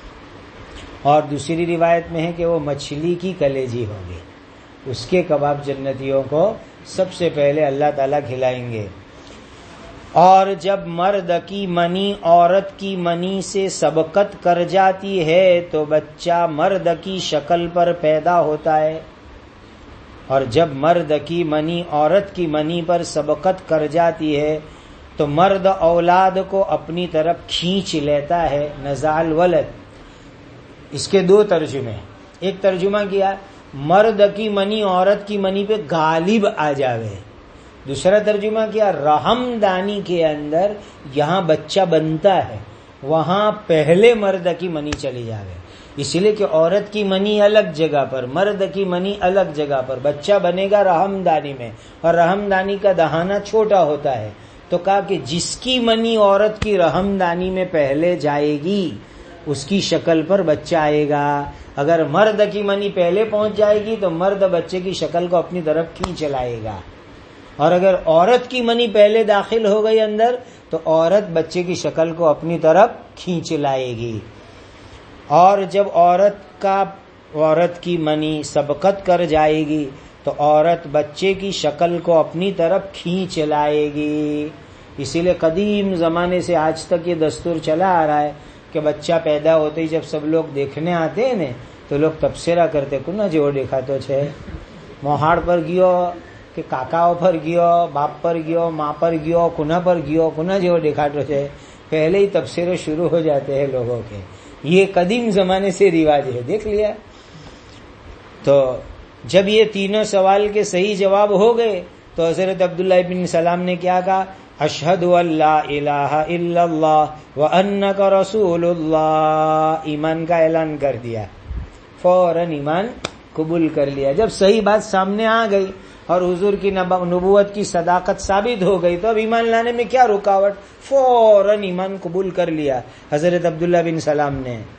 اور دوسری روایت میں ہے کہ وہ مچھلی کی کلیجی ہوگی, اس کے کباب جنتیوں کو سب سے پہلے اللہ تعالیٰ کھلائیں گے. اور جب مرد کی منی عورت کی منی سے سبقت کر جاتی ہے تو بچہ مرد کی شکل پر پیدا ہوتا ہے. اور جب مرد کی منی عورت کی منی پر سبقت کر جاتی ہے تو مرد اولاد کو اپنی طرف کھینچ لیتا ہے. نزع الولد, اس کے دو ترجمے. ایک ترجمہ کیا مرد کی منی عورت کی منی پہ غالب آ جاوے. دوسرا ترجمہ کیا رحم دانی کے اندر یہاں بچہ بنتا ہے وہاں پہلے مرد کی منی چلی جاوے. اس لیے کہ عورت کی منی الگ جگہ پر, مرد کی منی الگ جگہ پر. بچہ بنے گا رحم دانی میں, اور رحم دانی کا دہانہ چھوٹا ہوتا ہے. تو کہا کہ جس کی منی عورت کی رحم دانی میں پہلے جائے گی اس کی شکل پر بچہ آئے گا. اگر مرد کی منی پہلے پہنچ جائے گی تو مرد بچے کی شکل کو اپنی طرف کھینچ لائے گا, اور اگر عورت کی منی پہلے داخل ہو گئی اندر تو عورت بچے کی شکل کو اپنی طرف کھینچ لائے گی. اور جب عورت کا عورت کی منی سبقت کر جائے گی تو عورت بچے کی شکل کو اپنی طرف کھینچ لائے گی. اسی لیے قدیم زمانے سے آج تک یہ دستور چلا آ رہا ہے کہ بچہ پیدا ہوتے ہی جب سب لوگ دیکھنے آتے ہیں نا تو لوگ تبصرہ کرتے کنا جو دیکھا تو چھے موہاڑ پر گیو کہ کاکاؤ پر گیو, باپ پر گیو, ماں پر گیو, کنا پر گیو, کنا جو دیکھا تو چھے. پہلے ہی تبصرے شروع ہو جاتے ہیں لوگوں کے. یہ قدیم زمانے سے رواج ہے، دیکھ لیا۔ تو جب یہ تینوں سوال کے صحیح جواب ہو گئے تو حضرت عبداللہ ابن سلام نے کیا کہا؟ اشہد ان لا الہ الا اللہ وانک رسول اللہ، ایمان کا اعلان کر دیا، فوراً ایمان قبول کر لیا۔ جب صحیح بات سامنے آ گئی اور حضور کی نبوت کی صداقت ثابت ہو گئی تو اب ایمان لانے میں کیا رکاوٹ؟ فوراً ایمان قبول کر لیا حضرت عبداللہ بن سلام نے۔